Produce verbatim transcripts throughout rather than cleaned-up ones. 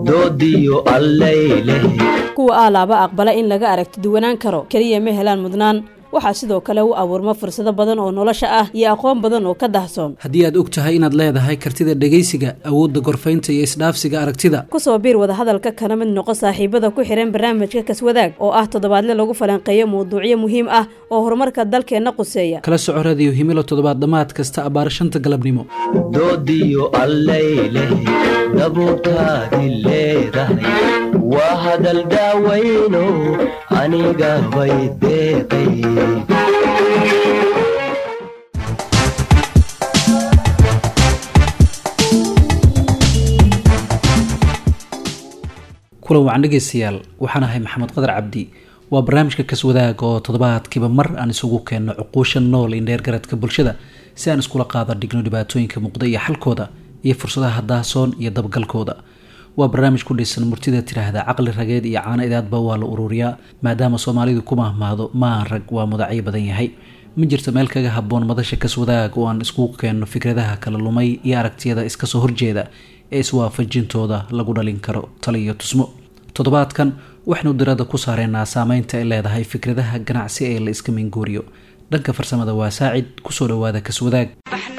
doodiyo allayleh kuwa aalaaba aqbala in laga aragti duwanaan karo kaliya ma helaan mudnaan waxaa sidoo kale u abuurma fursado badan oo nolosha ah iyo aqoon badan oo ka dahsoon haddii aad og tahay inaad leedahay kartida dhegaysiga awoodda gorfaynta iyo isdhaafsiga aragtida kusoo biir wada hadalka kana mid noqo saaxiibada ku xiran barnaamijka kaswadaag oo ah toddobaadle lagu falanqeeyo mawduucyo muhiim ah oo horumarka dalkeena quseeya kala soco radio himilo toddobaad dhammaad kasta abbaar shanta galabnimo doodiyo allayleh dabuurtaadi leedahay waa hadal daawayno aniga bay deeqay kulan wacan dhegeystayaal waxaan ahay maxamed qadar cabdi waa barnaamijka kaswadaag oo toddobaadkiiba mar aan isugu keenno cuquusha nool in dheergaradka bulshada si aan iskula qaada dhigno dhibaatooyinka muuqda iyo xalkooda iyo fursadaha daasoon iyo dabgalkooda waa barnaamij ku dhisan murtida tiraahda caqli rageed iyo caano idaadba waa la ururiyaa maadaama soomaalidu ku mahmaado maan rag waa mudacyo badan yahay ma jirto meel kaga habboon madasha kaswadaag oo aan iskugu keenno fikradaha kala lumay iyo aragtiyada iska soo horjeeda ee iswaafajintooda lagu dhalin karo talo iyo tusmo toddobaadkan waxaynu dirada ku saareynaa saameynta ay leedahay fikradaha ganacsi ee la iska minguuriyo dhanka farsamada waa saacid kusoo dhawaada kaswadaag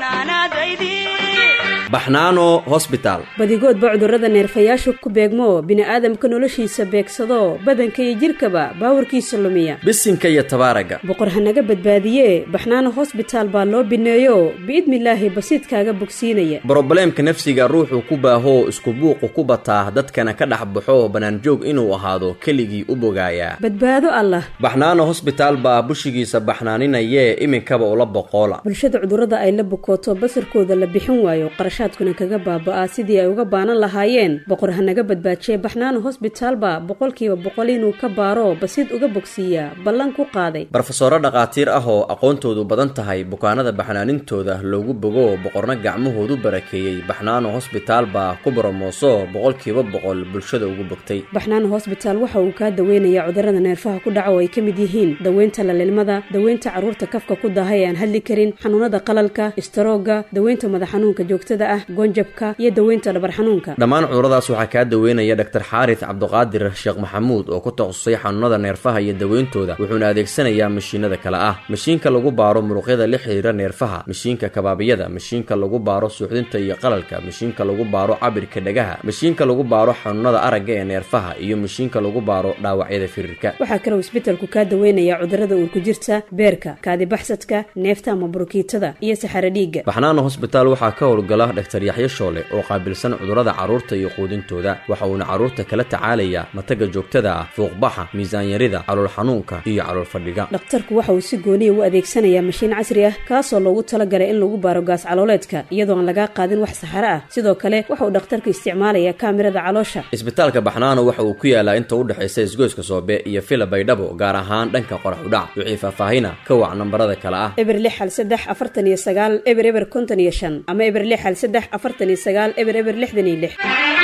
baxnaano hosbitaal badigoodba cudurrada neerfayaashu ku beegmo bini'aadamka noloshiisa beegsado badanka iyo jirkaba baawarkiisa lumiya bisinka iyo tabaaraga boqor hanaga badbaadiye baxnaano hosbitaal baa loo bineeyo biidnilaahi basiidkaaga bogsiinaya brobleemka nafsiga ruuxuu ku baaho isku buuqu ku bataa dadkana ka dhex baxo banaanjoog inuu ahaado keligii u bogaayaa badbaado allah baxnaano hosbitaal baa bushigiisa baxnaaninayee iminkaba ula boqoola bulshada cudurrada ay la bukooto basarkooda la bixin waayo shaadkuna kaga baaba'aa sidii ay uga baanan lahaayeen boqor hanaga badbaajiye baxnaano hosbitaalba boqolkiiba boqol inuu ka baaro basiid uga bogsiiyaa ballan ku qaaday barofesoro dhaqaatiir ah oo aqoontoodu badan tahay bukaanada baxnaanintooda loogu bogo boqorna gacmahoodu barakeeyey baxnaano hosbitaalba ku boromooso boqolkiiba boqol bulshada ugu bogtay baxnaano hosbitaal waxa uu kaa daweynayaa cudurrada neerfaha ku dhaco oo ay ka mid yihiin daweynta lalilmada daweynta carruurta kafka ku daahay aan hadli karin xanuunada qalalka istaroogga daweynta madax xanuunka joogtada gonjabka iyo daweynta dhabar xanuunka dhammaan cuduradaas waxaa kaa daweynaya dhaktar xaaris cabdiqaadir sheekh maxamuud oo ku takhasusay xanuunada neerfaha iyo daweyntooda wuxuuna adeegsanayaa mashiinada kale ah mashiinka lagu baaro muruqyada la xiriira neerfaha mashiinka kabaabiyada mashiinka lagu baaro suuxdinta iyo qalalka mashiinka lagu baaro cabirka dhagaha mashiinka lagu baaro xanuunada aragga ee neerfaha iyo mashiinka lagu baaro dhaawacyada firirka waxaa kaloo isbeddelku kaa daweynaya cudurrada uurku jirta beerka kaadibaxsadka neefta ama burukiitada iyo saxaro dhiigga baxnaano hosbitaal waxaa ka howlgala dhaktar yaxyo shoole oo qaabilsan cudurrada carruurta iyo quudintooda waxa uuna carruurta kala tacaalayaa mataga joogtada ah fuuqbaxa miisaanyarida calool xanuunka iyo calool fadhiga dhakhtarku waxa uu si gooniya u adeegsanayaa mashiin casri ah kaasoo loogu talagalay in lagu baaro gaas calooleedka iyadoo aan lagaa qaadin wax saxaro ah sidoo kale waxa uu dhakhtarku isticmaalayaa kaamirada caloosha isbitaalka baxnaano waxa uu ku yaalaa inta u dhexaysa isgoyska soobe iyo fila baydhabo gaar ahaan dhanka qorax udhac wixii faahfaahina ka wac nambarada kale ah eber lix hal saddex afartan iyo sagaal eber eber konton iyo shan ama eber lix hal saddex afartan iyo sagaal eber eber lixdan iyo lix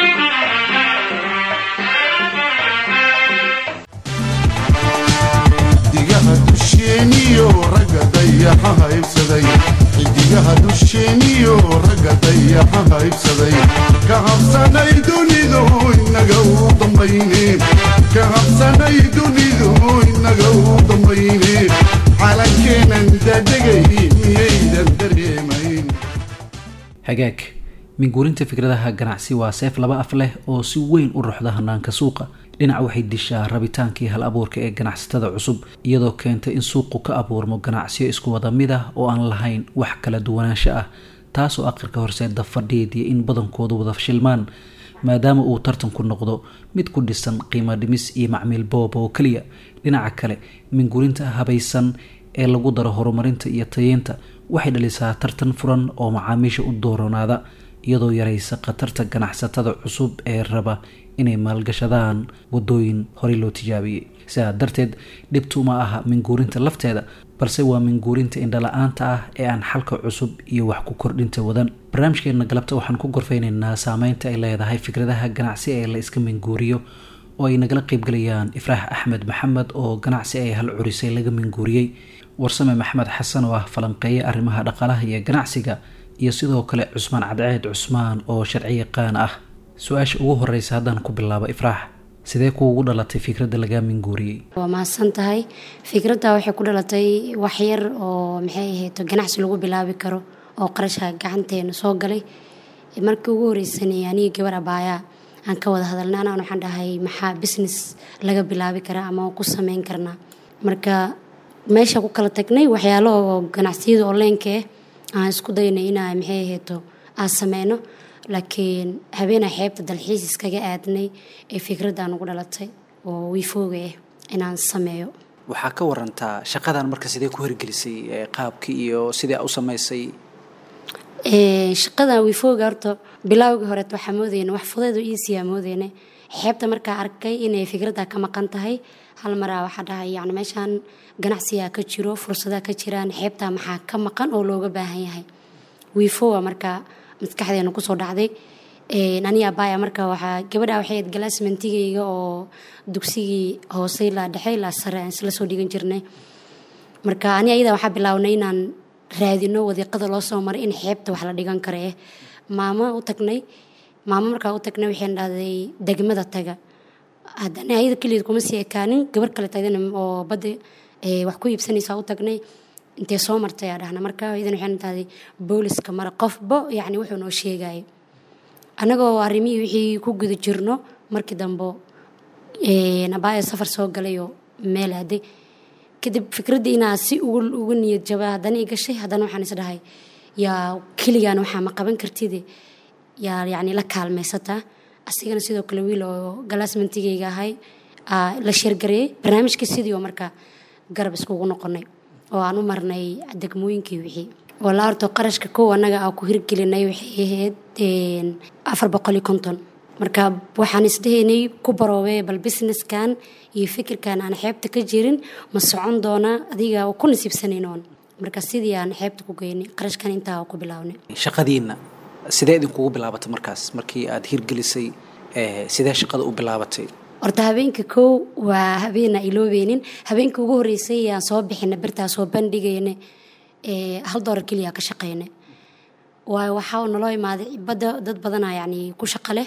xidigaha dusheeniyo ragga dayaxa haybsaday xidigaha dusheeniyo ragga dayaxa haybsaday ka habsanay dunidu inaga u dambayne ka habsanay dunidu inaga u dambayne calankeenan dadegay miyaydan dareemayn hagaag minguurinta fikradaha ganacsi waa seef laba af leh oo si weyn u ruxda hanaanka suuqa dhinac waxay dishaa rabitaankii hal abuurka ee ganacsatada cusub iyadoo keenta in suuqu ka abuurmo ganacsiyo isku wada mid ah oo aan lahayn wax kala duwanaansho ah taasoo aqirka horseeda fadhiid iyo in badankoodu wada fashilmaan maadaama uu tartanku noqdo mid ku dhisan qiimo dhimis iyo macmiil boob oo keliya dhinaca kale minguurinta habaysan ee lagu daro horumarinta iyo tayeynta waxay dhalisaa tartan furan oo macaamiisha u dooronaada iyadoo yaraysa khatarta ganacsatada cusub ee raba inay maalgashadaan wadooyin horey loo tijaabiyey sidaa darteed dhibtu ma aha minguurinta lafteeda balse waa minguurinta indhala-aanta ah ee aan xalka cusub iyo wax ku kordhinta wadan barnaamijkeena galabta waxaan ku gorfeyneynaa saameynta ay leedahay fikradaha ganacsi ee la iska minguuriyo oo ay nagala qeybgalayaan ifraax axmed maxamed oo ganacsi ay hal curisay laga minguuriyey warsame maxamed xasan oo ah falanqeeye arrimaha dhaqaalaha iyo ganacsiga iyo sidoo kale cusmaan cadceed cusmaan oo sharci yaqaan ah su-aasha ugu horeysa haddaan ku bilaabo Ifraax, sidee kuugu dhalatay fikradda lagaa minguuriyey? waa mahadsan tahay. fikradda waxay ku dhalatay wax yar oo maxay ahayd ganacsi lagu bilaabi karo oo qarashka gacanteena soo galay. markii ugu horeysanay aniga gabar abaaya aan ka wada hadalnaa, anaan waxaan dhahay maxaa business laga bilaabi karaa ama ku sameyn karnaa. marka meesha ku kala tagnay waxyaalo oo ganacsiyada online-ka aan isku daynay inaan maxay ahayd aan sameyno, laakiin habeenaa xeebta dalxiis iskaga aadnay ee fikradda ugu dhalatay oo wiifooga ah inaan sameeyo. waxaa ka warantaa shaqadan marka sidee ku hirgelisay, qaabkii iyo sidee u samaysay? ee shaqadan wiifooga horta bilowgii hore waxaa moodayna wax fudeed oo easy ah moodayna. xeebta markaa arkay inay fikradda ka maqan tahay, hal maraa waxaa dhahay yacni meeshaan ganacsiga ka jiro, fursadaha ka jiraan, xeebta maxaa ka maqan oo looga baahan yahay. wiifooga markaa maskaxdeena kusoo dhacday. aniga abaaya marka waxaa gabadha waxay ahayd galaasmentigayga oo dugsigii hoose ilaa dhexe ilaa sare aan isla soo dhigan jirnay. marka ani ayada waxaa bilaabnay inaan raadino wadiiqada loo soo maray in xeebta wax la dhigan karo. eh maamo u tagnay maamo markaa u tagnay waxay dhahday degmada taga. haddana ayada keligeed kuma sii ekaanin, gabar kale taydana oo badda wax ku iibsanaysaa u tagnay. intee soo martay aa dhahna marka idan waxaan dhahday booliska mara qofba yacni wuxuu noo sheegayay. annagoo arrimihii wixii ku guda jirno markii dambe abaaya safar soo galay oo meel aaday. kadib fikraddii inaa si ugu niyad jaba haddana i gashay. haddana waxaan is dhahay yaa keligaan waxaa ma qaban kartid, yaa yacni la kaalmaysataa. asigana sidoo kale wiil oo galaasmentigayga ahay la sheergareeyey barnaamijka sidii oo markaa garab iskugu noqonay oo aan u marnay degmooyinkii wixii. walaa horta qarashka kow annaga aan ku hirgelinay waxay ahayd afar boqol iyo konton. marka waxaan isdhahaynay ku baroobee bal businesskan iyo fikirkan aan xeebta ka jirin ma socon doonaa, adiga oo ku nasiibsanayn oon. marka sidii aan xeebta ku geynay qarashkan intaa ku bilaabnay. shaqadiina sidee idinkugu bilaabatay markaas markii aad hirgelisay? sidee shaqada u bilaabatay? horta habeenka kow waa habeena iloobeynin. habeenka ugu horeysay aan soo bixina birtaa soo bandhigayna hal doolar keliya ka shaqeynay. waayo waxaa naloo imaaday badda dad badanaa yacni ku shaqo leh.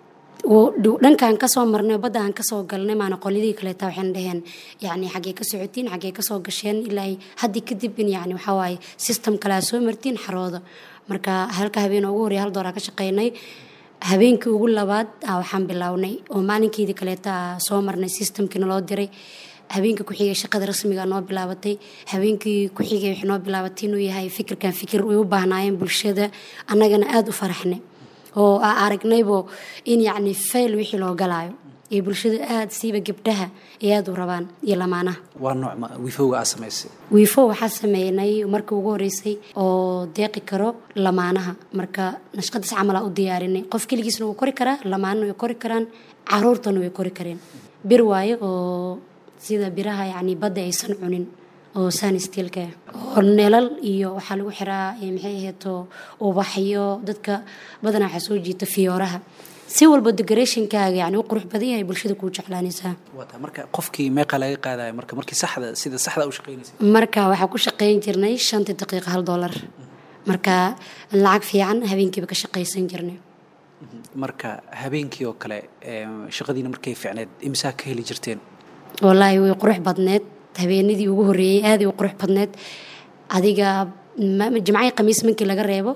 dhankaan kasoo marnay badda aan kasoo galnay maana qolyadii kaleeta waxaan dhaheen yacni xaggee ka socotiin, xaggee kasoo gasheen ilaa haddii kadib in yacni waxaa waaye system kale aa soo martiin xarooda. marka halka habeen ugu horeeya hal doolar ka shaqeynay. habeenkii ugu labaad waxaan bilownay oo maalinkeedii kaleeta soo marnay systemkii naloo diray. habeenkii ku xigay shaqada rasmiga noo bilaabatay. habeenkii ku xigay waxay noo bilaabatay inuu yahay fikirkan fikir way u baahnaayeen bulshada, annagana aada u faraxnay oo aan aragnaybo in yacni fayl wixii loo galaayo iyo bulshada aada siiba gabdhaha ay aada u rabaan iyo lamaanaha. waa noocma wiifowga aad samaysay? wiifo waxaa sameynay markii ugu horeysay oo deeqi karo lamaanaha. marka nashqadaas camal aa u diyaarinay. qof keligiisna wuu kori karaa, lamaanana way kori karaan, caruurtana way kori kareen. bir waayo oo sida biraha yacni badda aysan cunin oo sanisteelka oo neelal iyo waxaa lagu xiraa maxay ahayd ubaxyo dadka badanaa waxaa soo jiita fiyooraha. si walba decorationkaaga yacni u qurux badan yahay bulshada kuu jeclaanaysaa. wata marka qofkii meeqa laga qaadayo marka markii saxda sida saxda u shaqeynaysa? marka waxaa ku shaqeyn jirnay shantii daqiiqa hal doolar. marka lacag fiican habeenkiiba ka shaqaysan jirnay. marka habeenkii oo kale shaqadiina markay fiicneed imsaa ka heli jirteen? wallaahi way qurux badneed. habeenadii ugu horeeyay aad ay u qurux badneed. adiga jimcaha khamiis markii laga reebo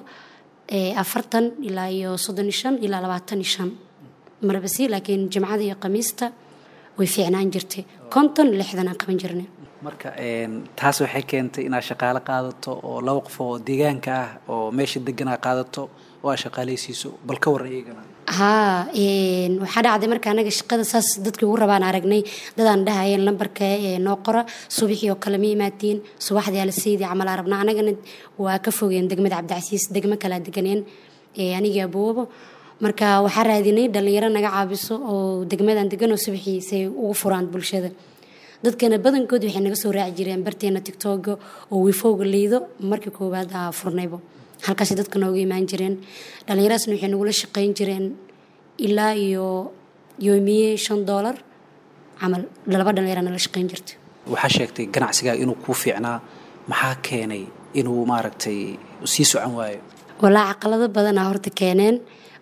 afartan ilaa iyo soddon iyo shan ilaa labaatan iyo shan marbasi. laakiin jimcada iyo khamiista way fiicnaan jirtay. konton lixdan aan qaban jirnay. marka taas waxay keentay inaad shaqaale qaadato oo laba qof oo deegaanka ah oo meesha deganaa qaadato oo aad shaqaalaysiiso. bal ka waran iyagana? haa waxaa dhacday marka anaga shaqada saas dadkii ugu rabaan aragnay. dadaan dhahayeen lambarka noo qora subaxii oo kale ma imaatiin, subaxdii ala seydii camal aa rabnaa. anagana waa ka fogeen degmada cabdicasiis, degmo kalea deganeen anigii aboobo. marka waxaa raadinay dhalinyaro naga caabiso oo degmadan degan oo subaxii say ugu furaan bulshada. dadkana badankood waxay naga soo raaci jireen barteena tiktoga oo wiifowga liido markii koowaad aa furnaybo. halkaasi dadka nooga imaan jireen. dhalinyaraasna waxay nagula shaqeyn jireen ilaa iyo yoomiye shan doolar camal. laba dhalinyara nala shaqeyn jirta. waxaa sheegtay ganacsigaa inuu kuu fiicnaa, maxaa keenay inuu maaragtay sii socon waayo? walaa caqalado badanaa horta keeneen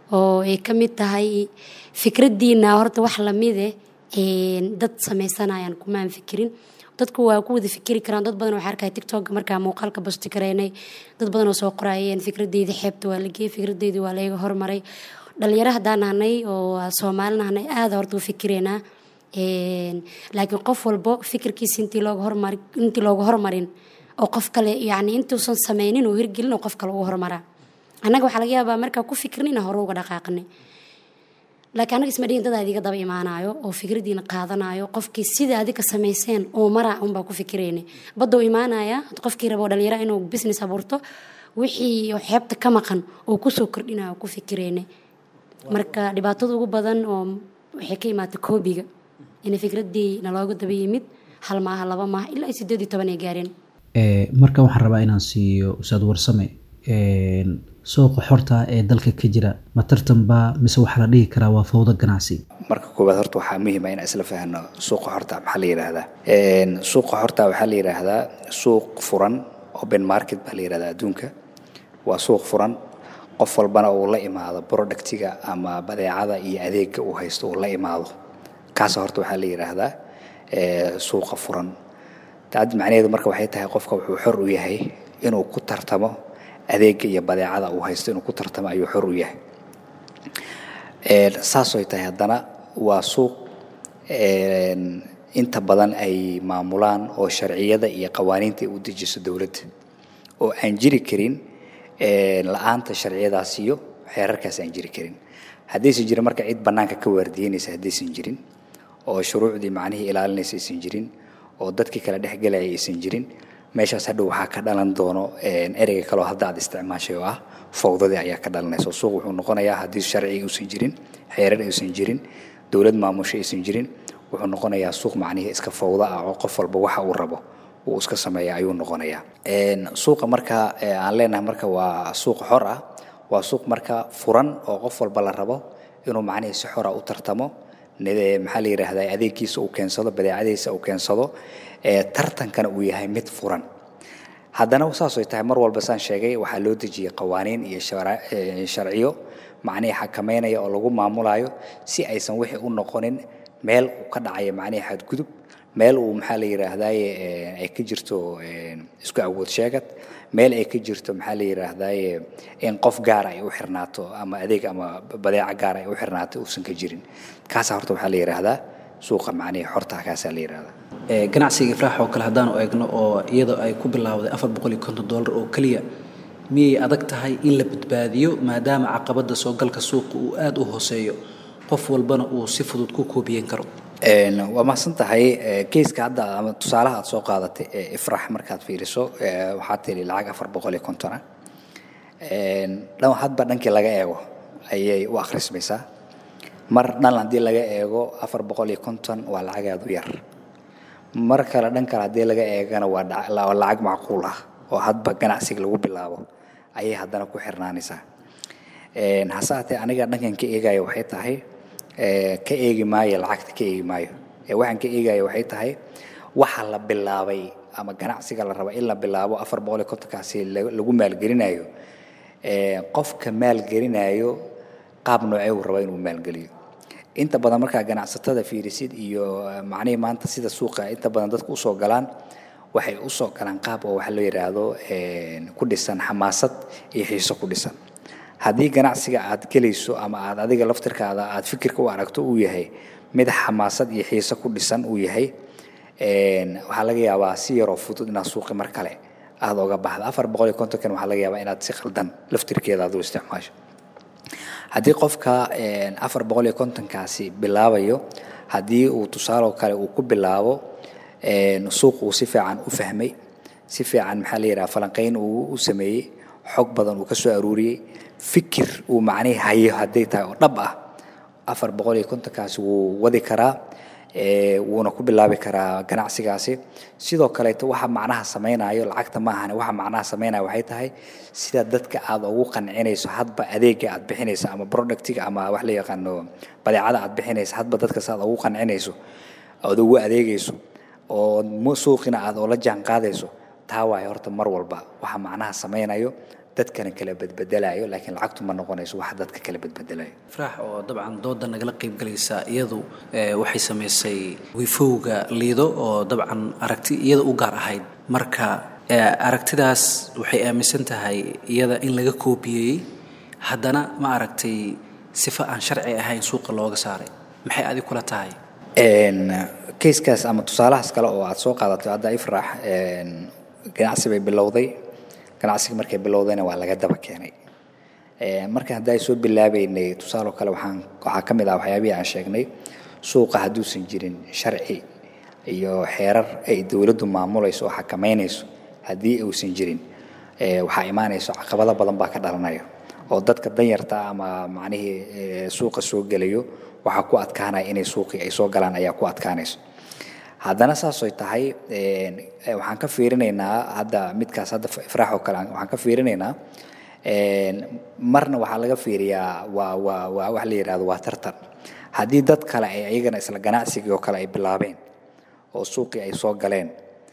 oo ay ka mid tahay fikraddiina horta wax lamid eh dad sameysanayaan kumaan fikirin dadku waa ku wada fikiri karaan dad badan waxaa arkay tiktok markaa muuqaalka basti kareynay dad badan oo soo qorayeen fikraddeedii xeebta waa la geeyay fikraddeedii waa laga hormaray dhalinyaro haddaan nahnay oo Soomaalina nahnay aad horta u fikireynaa laakiin qof walbo fikirkiisa intii looga hormarin intii looga hormarin oo qof kale yacni intuusan sameynin oo hirgelin oo qof kale ugu hormaraa annaga waxaa laga yaabaa markaa ku fikirnina hore uga dhaqaaqnay laakiin anaga isma dhihin dad adiga daba imaanayo oo fikradiina qaadanayo qofkii sida adiga sameyseen oo mara un baa ku fikirayna badda u imaanaya qofkii rabo dhalinyaro inuu business abuurto wixii xeebta ka maqan oo ku soo kordhinayo ku fikirayna marka dhibaatada ugu badan oo waxay ka imaatay koobiga in fikradii nalooga daba yimid hal maaha laba maaha ilaa sideed iyo toban ay gaareen ee marka waxaan rabaa inaan siiyo Ustaad Warsame ee suuqa xorta ee dalka ka jira ma tartan ba mise waxa la dhigi karaa waa fawda ganacsi marka koobaad horta waxa muhiim ah in isla fahanno suuqa xorta maxaa la yiraahdaa een suuqa xorta waxa la yiraahdaa suuq furan open market baa la yiraahdaa adduunka waa suuq furan qof walbana uu la imaado productiga ama badeecada iyo adeegga uu haysto uu la imaado kaas horta waxa la yiraahdaa ee suuqa furan taad macnaheedu marka waxay tahay qofka wuxuu xor u yahay inuu ku tartamo adeegga iyo badeecada uu haysto inuu ku tartamo ayuu xor u yahay ee saasoo tahay haddana waa suuq ee inta badan ay maamulaan oo sharciyada iyo qawaaniinta u dejiso dawladda oo aan jiri karin ee la'aanta sharciyadaas iyo xeerarkaas aan jiri karin haddii si jira marka cid banaanka ka waardiyeynaysa haddii san jirin oo shuruucdii macnaheedu ilaalinaysa aysan jirin oo dadkii kala dhexgalaya aysan jirin meeshaas hadhow waxaa ka dhalan doono ereyga kale oo hadda aad isticmaashay oo ah fawdadii ayaa ka dhalanaysa suuq wuxuu noqonayaa haddii sharci uusan jirin xeerar aysan jirin dawlad maamusho aysan jirin wuxuu noqonayaa suuq macnaheedu iska fawda ah oo qof walba waxa uu rabo uu iska sameeyaa ayuu noqonayaa suuqa marka aan leenahay marka waa suuq xor ah waa suuq marka furan oo qof walba la rabo inuu macnaheedu si xor ah u tartamo maxaa la yiraahdaa adeegkiisa uu keensado badeecadiisa uu keensado ee tartankana uu yahay mid furan haddana saasoo tahay mar walba saan sheegay waxaa loo dejiyay qawaaniin iyo sharciyo macnaheedu xakameynaya oo lagu maamulayo si aysan wixii u noqonin meel uu ka dhacayo macnaheedu xadgudub meel uu maxaa la yiraahdaa ay ka jirto isku awood sheegad meel ay ka jirto maxaa la yiraahdaa in qof gaar ah ay u xirnaato ama adeeg ama badeeco gaar ah ay u xirnaato uusan ka jirin kaas horta waxaa la yiraahdaa suuqa macnaheedu xorta kaas la yiraahdaa ee ganacsiga Ifraax oo kale hadaan u eegno oo iyada ay ku bilowday afar boqol iyo konton dollar oo kaliya miyay adag tahay in la badbaadiyo maadaama caqabada soo galka suuqa uu aad u hooseeyo qof walbana uu si fudud ku koobiyen karo een waa mahadsan tahay case-ka hadda ama tusaalaha aad soo qaadatay Ifraax markaad fiiriso waxaa tiri lacag afar boqol iyo konton ah een dhan hadba dhankii laga eego ayay u akhrismaysaa mar dhan hadii laga eego afar boqol iyo konton waa lacag aad u yar mar kale dhan kale hadii laga eegana waa lacag macquul ah oo hadba ganacsiga lagu bilaabo ayay haddana ku xirnaanaysaa een hasaatee aniga dhankan ka eegayo waxay tahay ee ka eegi maayo lacagta ka eegi maayo ee waxaan ka eegayo waxay tahay waxa la bilaabay ama ganacsiga la rabo in la bilaabo afar boqol iyo konton kaasi lagu maalgelinayo ee qofka maalgelinayo qaab noocee uu rabo inuu maalgeliyo inta badan marka ganacsatada fiirisid iyo macnaheedu maanta sida suuqa inta badan dadku u soo galaan waxay u soo galaan qaab oo waxa loo yiraahdo ee ku dhisan xamaasad iyo xiiso ku dhisan haddii ganacsiga aad gelayso ama aad adiga laftirkaada aad fikirka u aragto uu yahay mid xamaasad iyo xiiso ku dhisan uu yahay een waxa laga yaabaa si yar oo fudud inaad suuqa mar kale aad uga baxdo afar boqol iyo konton kan waxa laga yaabaa inaad si qaldan laftirkeeda aad u isticmaasho haddii qofka een afar boqol iyo konton kaasi bilaabayo haddii uu tusaale kale uu ku bilaabo een suuq uu si fiican u fahmay si fiican maxaa la yiraahdaa falanqeyn uu u sameeyay xog badan uu ka soo aruuriyay fikir uu macnaheedu hayo haday tahay oo dhab ah afar boqol iyo konton kaasi wuu wadi karaa ee wuuna ku bilaabi karaa ganacsigaasi sidoo kale waxa macnaha sameeynayo lacagta ma ahan waxa macnaha sameeynayo waxay tahay sida dadka aad ugu qancinayso hadba adeegga aad bixinayso ama productiga ama wax la yaqaano badeecada aad bixinayso hadba dadka saad ugu qancinayso oo ugu adeegayso oo suuqina aad oo la jaan qaadayso taa way horta mar walba waxa macnaha sameeynayo dadkana kala badbedelayo laakiin lacagtu ma noqonayso wax dadka kala badbedelayo. Ifraax oo dabcan dooda nagala qayb galaysa iyadu waxay sameysay wifowga liido oo dabcan aragti iyada u gaar ahayd marka aragtidaas waxay aaminsan tahay iyada in laga koobiyey haddana ma aragtay sifa aan sharci ahayn suuqa looga saaray maxay adigu kula tahay een case-kaas ama tusaalahaas kale oo aad soo qaadatay hadda Ifraax een ganacsi bay bilowday ganacsiga markay bilowdayna waa laga daba keenay ee marka hadda ay soo bilaabeynay tusaalo kale waxaan waxa kamid ah waxyaabihi aan sheegnay suuqa haduusan jirin sharci iyo xeerar ay dawladdu maamulayso oo xakameynayso hadii uusan jirin ee waxa imaanayso caqabado badan baa ka dhalanaya oo dadka danyarta ama macnaheedu suuqa soo galayo waxa ku adkaanaya inay suuqii ay soo galaan ayaa ku adkaanayso haddana saas ay tahay een waxaan ka fiirinaynaa hadda midkaas hadda Ifraax oo kale waxaan ka fiirinaynaa een marna waxa laga fiiriyaa waa waa waa wax la yiraahdo waa tartan haddii dad kale ay ayagana isla ganacsiga oo kale ay bilaabeen oo suuqii ay soo galeen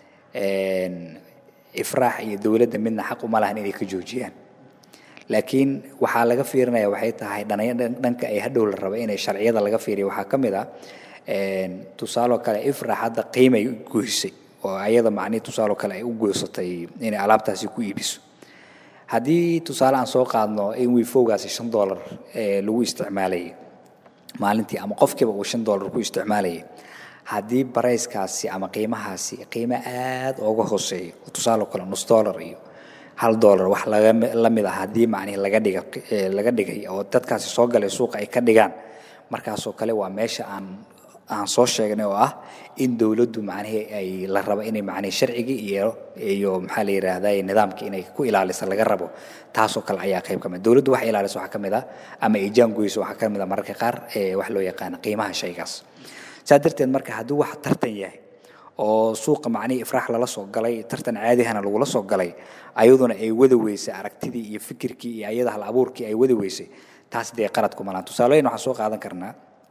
een Ifraax iyo dawladda midna xaq uma lahan inay ka joojiyaan laakiin waxa laga fiirinayaa waxay tahay dhanka ay hadhow la rabo inay sharciyada laga fiiriyo waxa kamid ah een tusaalo kale Ifraax hadda qiimay goysay oo ayada macni tusaalo kale ay u goysatay inay alaabtaasi ku iibiso haddii tusaale aan soo qaadno in wifowgaasi shan dollar ee lagu isticmaalay maalintii ama qofkiiba uu shan dollar ku isticmaalay haddii barayskaasi ama qiimahaasi qiimo aad uga hooseeyo tusaale kale nus dollar iyo hal dollar wax laga la mid ah haddii macni laga dhigo laga dhigay oo dadkaasi soo galay suuqa ay ka dhigaan markaas oo kale waa meesha aan aan soo sheegnay oo ah in dawladdu macnaheedu ay la rabo inay macnaheedu sharciga iyo iyo maxaa la yiraahdaa nidaamka inay ku ilaaliso laga rabo taas oo kale ayaa qayb ka mid dawladdu wax ilaaliso waxa kamid ah ama ay jaangoyso waxa kamid ah mararka qaar ee wax loo yaqaan qiimaha shaygaas saadirteen marka haddii wax tartan yahay oo suuqa macnaheedu Ifraax lala soo galay tartan caadi ahna lagu la soo galay ayaduna ay wada weysay aragtidii iyo fikirkii iyo ayada hal abuurkii ay wada weysay taas dee qalad kuma laha tusaaleyn waxa soo qaadan karnaa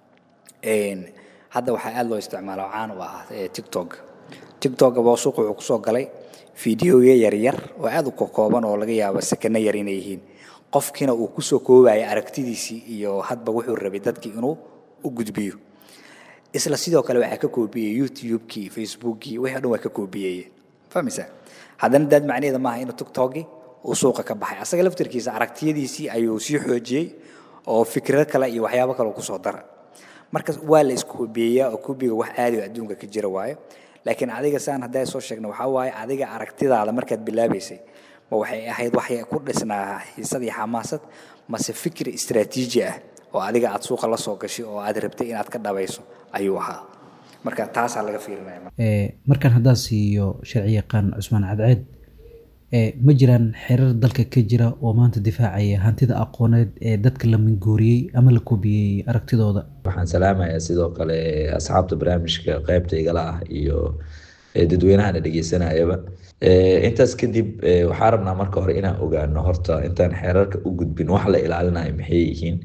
een hadda waxa aad loo isticmaalaa caan u ah TikTok TikTok waa suuq wuxuu ku soo galay fiidiyoyo yar yar oo aad u kooban oo laga yaabo sakana yar inay yihiin qofkina uu ku soo koobay aragtidiisii iyo hadba wuxuu rabay dadkii inuu u gudbiyo isla sidoo kale waxa ka koobiyay YouTube-kii Facebook-kii waxa dhan waa ka koobiyay fahmaysa haddana dad macnaheedu ma aha in TikTok uu suuqa ka baxay asaga laftirkiisa aragtiyadiisii ayuu sii xoojiyay oo fikrad kale iyo waxyaabo kale ku soo daray marka waa la isku biyaa oo kubiga wax aadi adduunka ka jira waayo laakiin adiga saan haday soo sheegno waxa waaye adiga aragtidaada markaad bilaabaysay ma waxay ahayd wax ku dhisnaa xiisadii xamaasad mase fikir istiraatiiji ah oo adiga aad suuqa la soo gashay oo aad rabtay inaad ka dhabayso ayuu ahaa marka taas laga fiirinayaa ee markan hadaa siiyo sharci yaqaan Cusmaan Cadceed ee ma jiraan xeerar dalka ka jira oo maanta difaacaya hantida aqooneed ee dadka la minguuriyay ama la koobiyay aragtidooda waxaan salaamayaa sidoo kale asxaabta barnaamijka qaybta igala ah iyo dadweynaha dhageysanayaba ee intaas kadib waxaan rabnaa marka hore inaan ogaano horta intaan xeerarka u gudbin wax la ilaalinayo maxay yihiin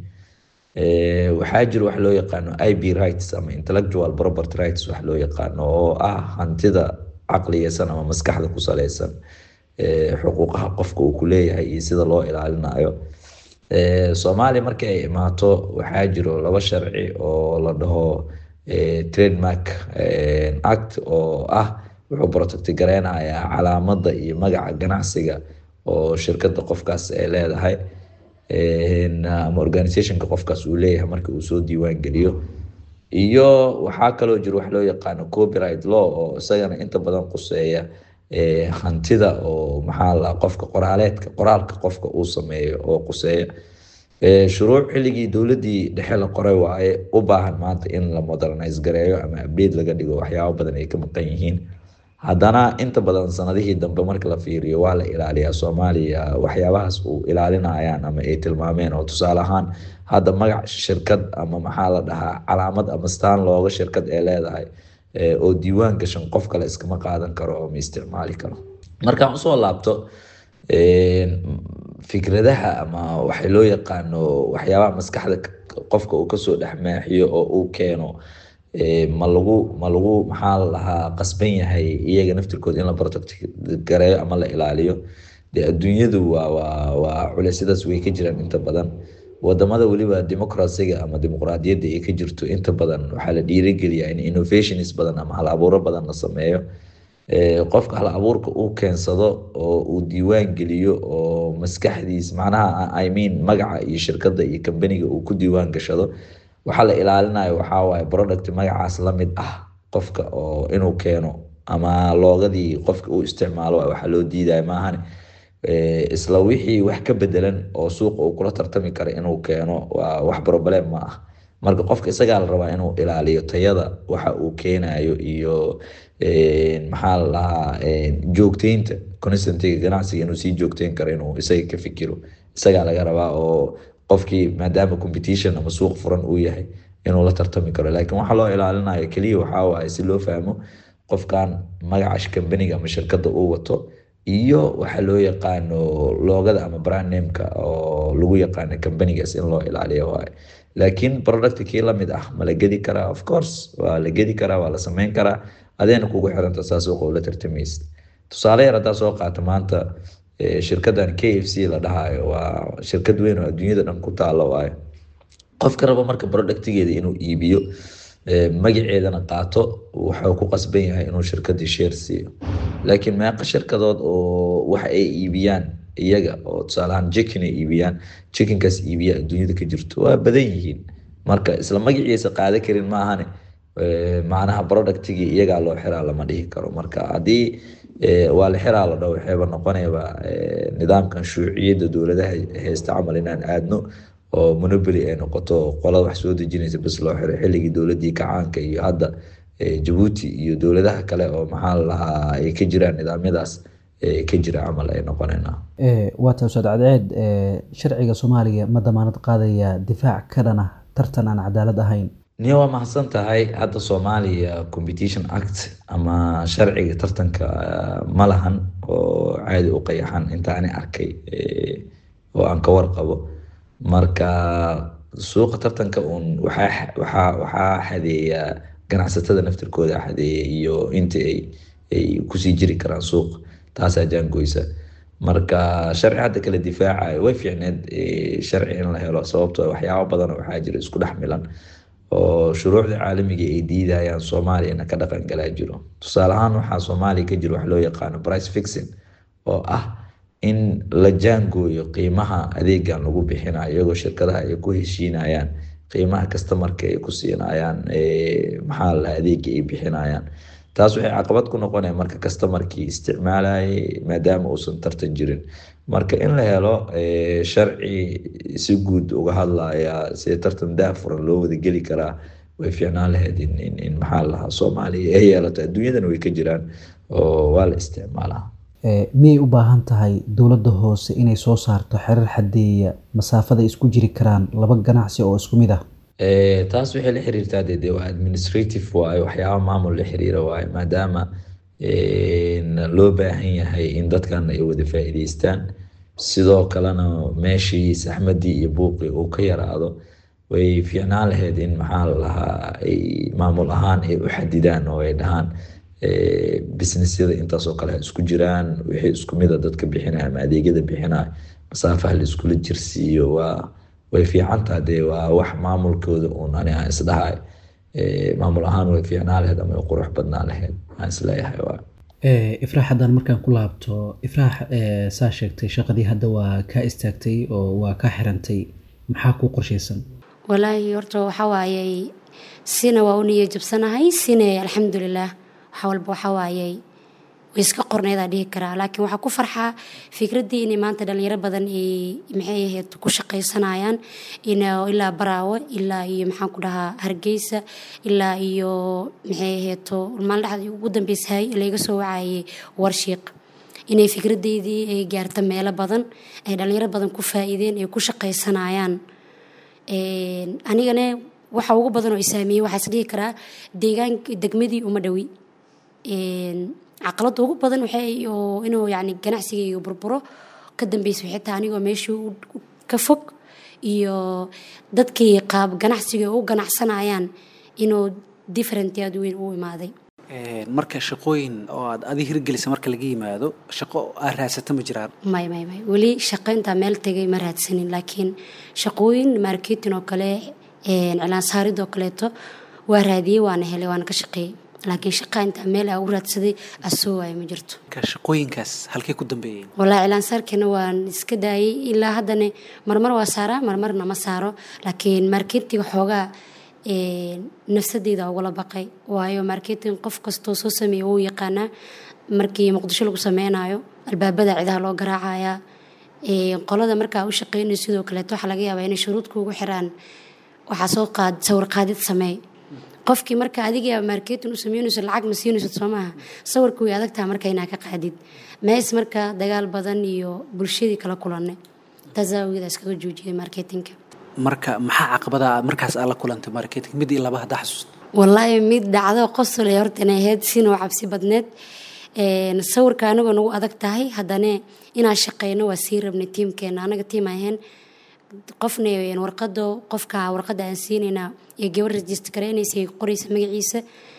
ee waxaa jira wax loo yaqaano I P rights ama intellectual property rights wax loo yaqaano oo ah hantida caqliyeysan ama maskaxda ku saleysan ee xuquuqaha qofka uu ku leeyahay iyo sida loo ilaalinayo ee Soomaaliya markay ay imaato waxaa jira laba sharci oo la dhaho ee trademark act oo ah wuxuu protect gareynayaa calaamadda iyo magaca ganacsiga oo shirkadda qofkaas ay leedahay ee ama organization-ka qofkaas uu leeyahay marka uu soo diiwaan geliyo iyo waxaa kaloo jira wax loo yaqaan copyright law oo isagana inta badan quseeya ee hantida oo maxaa la qofka qoraaleedka qoraalka qofka uu sameeyo oo quseeya ee shuruuc xilligii dawladii dhexe la qoray waaye u baahan maanta in la modernize gareeyo ama update laga dhigo waxyaabo badan ay ka maqan yihiin haddana inta badan sanadihii dambe marka la fiiriyo waa la ilaaliyaa Soomaaliya waxyaabahaas uu ilaalinayaan ama ay tilmaameen oo tusaale ahaan hadda magac shirkad ama maxaa la dhahaa calaamad ama staan looga shirkad ee leedahay ee oo diiwaan gashan qof kale iskama qaadan karo oo ma isticmaali karo markaan usoo laabto ee fikradaha ama waxa loo yaqaano waxyaabaha maskaxda qofka uu ka soo dhaxmaaxiyo oo uu keeno ee ma lagu ma lagu maxaa la lahaa qasban yahay iyaga naftirkooda in la protect gareeyo ama la ilaaliyo dee adduunyadu waa waa waa culaysyadaas way ka jiraan inta badan. wadamada weliba dimuqraasiga ama dimuqraadiyadda ay ka jirto inta badan waxaa la dhiirigeliyaa in innovations badan ama hal abuuro badan la sameeyo. qofka hal abuurka uu keensado oo uu diiwaan geliyo oo maskaxdiis macnaha I mean magaca iyo shirkadda iyo kambaniga uu ku diiwaan gashado, waxaa la ilaalinayo waxaa waaye product magacaas la mid ah qofka oo inuu keeno ama loogadii qofka uu isticmaalo waxaa loo diidaya maahan isla wixii wax ka bedelan oo suuqa uu kula tartami kara inuu keeno waa wax problem ma ah. marka qofka isagaa la rabaa inuu ilaaliyo tayada waxa uu keenayo iyo maxaa la lahaa joogteynta constantiga ganacsiga inuu sii joogteyn karo inuu isaga ka fikiro isagaa laga rabaa. oo qofkii maadaama competition ama suuq furan uu yahay inuu la tartami karo, laakiin waxaa loo ilaalinayo keliya waxaa waaye si loo fahmo qofkan magaca kambaniga ama shirkadda uu wato iyo waxaa loo yaqaano loogada ama brand nameka oo lagu yaqaano kambanigaas in loo ilaaliyo waaye. laakiin product kii la mid ah ma la gedi karaa? Of course waa la gedi karaa, waa la sameyn karaa, adeena kugu xiranta saa suuqa ula tartamaysid. tusaale yar haddaa soo qaata maanta shirkaddan K F C la dhahayo waa shirkad weyn oo adduunyada dhan ku taalo waaye. qofka raba marka productigeeda inuu iibiyo magaceedana qaato wuxuu ku qasban yahay inuu shirkadii share siiyo. laakiin meeqa shirkadood oo wax ay iibiyaan iyaga oo tusaalahaan chicken ay iibiyaan, chickenkaas iibiya adduunyada ka jirto waa badan yihiin. marka isla magaciisa qaada karin maahane macnaha productigii iyagaa loo xiraa lama dhihi karo. marka haddii waa la xiraa la dhaho waxayba noqonayba nidaamkan shuuciyadda dowladaha haysta camal inaan aadno oo monopoly ay noqoto qolada wax soo dejinaysa bas loo xiray. xilligii dowladii kacaanka iyo hadda Djibouti iyo dowladaha kale oo maxaa la lahaa ay ka jiraan nidaamyadaas ka jira camal ay noqonayna. waa taa Ustaad Cadceed, sharciga Soomaaliya ma damaanad qaadaya difaac ka dhana tartan aan cadaalad ahayn? niyo waa mahadsan tahay. hadda Soomaaliya Competition Act ama sharciga tartanka ma lahan oo caadi u qayaxan inta aan arkay oo aan ka warqabo. marka suuqa tartanka uun waxaa waxaa waxaa xadeeya ganacsatada naftirkooda xadeeya iyo inta ay ay kusii jiri karaan suuq, taasaa jaangoysa. marka sharci hadda kala difaacayo way fiicneed sharci in la helo, sababtoo waxyaabo badan waxaa jira isku dhex milan oo shuruucda caalamiga ay diidayaan Soomaaliyana ka dhaqan galaa jiro. tusaale ahaan waxaa Soomaaliya ka jiro wax loo yaqaano price fixing oo ah in la jaangooyo qiimaha adeegan lagu bixinayo iyagoo shirkadaha ay ku heshiinayaan qiimaha customerka ay ku siinayaan maxaa la adeega ay bixinayaan. taas waxay caqabad ku noqonaya marka customerkii isticmaalayay maadaama uusan tartan jirin. marka in la helo sharci si guud uga hadlaya sida tartan daahfuran loo wada geli karaa way fiicnaan lahayd in in maxaa la lahaa Soomaaliya ay yeelato. adduunyadana way ka jiraan oo waa la isticmaalaa. miyay u baahan tahay dowladda hoose inay soo saarto xerar xadeeya masaafada isku jiri karaan laba ganacsi oo isku mid ah? taas waxay la xiriirtaa dee waa administrative waaye, waxyaaba maamul la xiriira waaye, maadaama loo baahan yahay in dadkan ay wada faa'iidaystaan sidoo kalena meeshii saxmadii iyo buuqii uu ka yaraado. way fiicnaan lahayd in maxaa la lahaa ay maamul ahaan ay u xadidaan oo ay dhahaan businessyada intaasoo kale isku jiraan wixii isku mid a dadka bixinaya ama adeegyada bixinaya masaafaha la iskula jirsiiyo. waa way fiicantaa dee waa wax maamulkooda uun ani aan isdhahay maamul ahaan way fiicnaan lahayd ama way qurux badnaan lahayd aan isleeyahay. waa ifraax haddaan markaan ku laabto, ifraax saa sheegtay shaqadii hadda waa kaa istaagtay oo waa kaa xirantay, maxaa kuu qorshaysan? walaahi horta waxaa waayey sina waa u niyo jabsanahay, sina alxamdulilah waxa walba waxaa waayey way iska qorneedaa dhihi karaa. laakiin waxaa ku farxaa fikraddii inay maanta dhalinyaro badan ay maxay ahayd ku shaqaysanayaan in ilaa Baraawe ilaa iyo maxaan ku dhahaa Hargeysa ilaa iyo maxay ahayd maalin dhexdii ugu dambeysay laga soo wacayay Warshiiq, inay fikradeydii ay gaarto meelo badan ay dhalinyaro badan ku faa'iideen ay ku shaqaysanayaan. anigana waxa ugu badan oo isaameeyay waxaa is dhihi karaa deegaanka degmadii uma dhawi. caqalada ugu badan waxay oo inuu yani ganacsigayga burburo ka dambeysay xitaa anigoo meeshii ka fog iyo dadkii qaab ganacsiga u ganacsanayaan inuu different aad weyn u imaaday. marka shaqooyin oo aad adi hirgelisa marka laga yimaado shaqo aad raadsato ma jiraan? may may may weli shaqo intaa meel tegay ma raadsanin, laakiin shaqooyin marketing oo kale cilaan saarid oo kaleeto waa raadiyey, waana helay, waana ka shaqeeyey, laakiin shaqa intaa meel aa u raadsaday asoo waay ma jirto. ka shaqooyinkaas halkay ku dambeeyeen? wallaahi cilaan saarkeena waan iska daayay, ilaa haddana marmar waa saaraa marmarna ma saaro, laakiin marketing xoogaa nafsadeyda ugula baqay, waayo marketing qof kastoo soo sameeya wuu yaqaanaa. markii muqdisho lagu sameynayo albaabada cidaha loo garaacayaa, qolada markaa u shaqeynay sidoo kaleeto waxaa laga yaabaa inay shuruud kuugu xiraan, waxaa soo qaad sawir qaadid sameey. qofkii marka adiga marketing u sameynayso lacag ma siinayso soo maaha, sawirku way adagtahay marka inaa ka qaadid. mees marka dagaal badan iyo bulshadii kala kulanay, taasawgeeda iskaga joojiyay marketingka. marka maxaa caqabada markaas aad la kulantay marketing mid iyo laba hadda xasuust? wallaahi mid dhacdo qosol ee horta inay ahayd sinoo cabsi badneed. sawirka anagoo nagu adag tahay, haddana inaan shaqeyno waa sii rabnay tiimkeena, anaga tiim ahayn. qofna warqado qofka warqada aan siinayna iyo gabar register gareynaysa qoraysa magaciisa.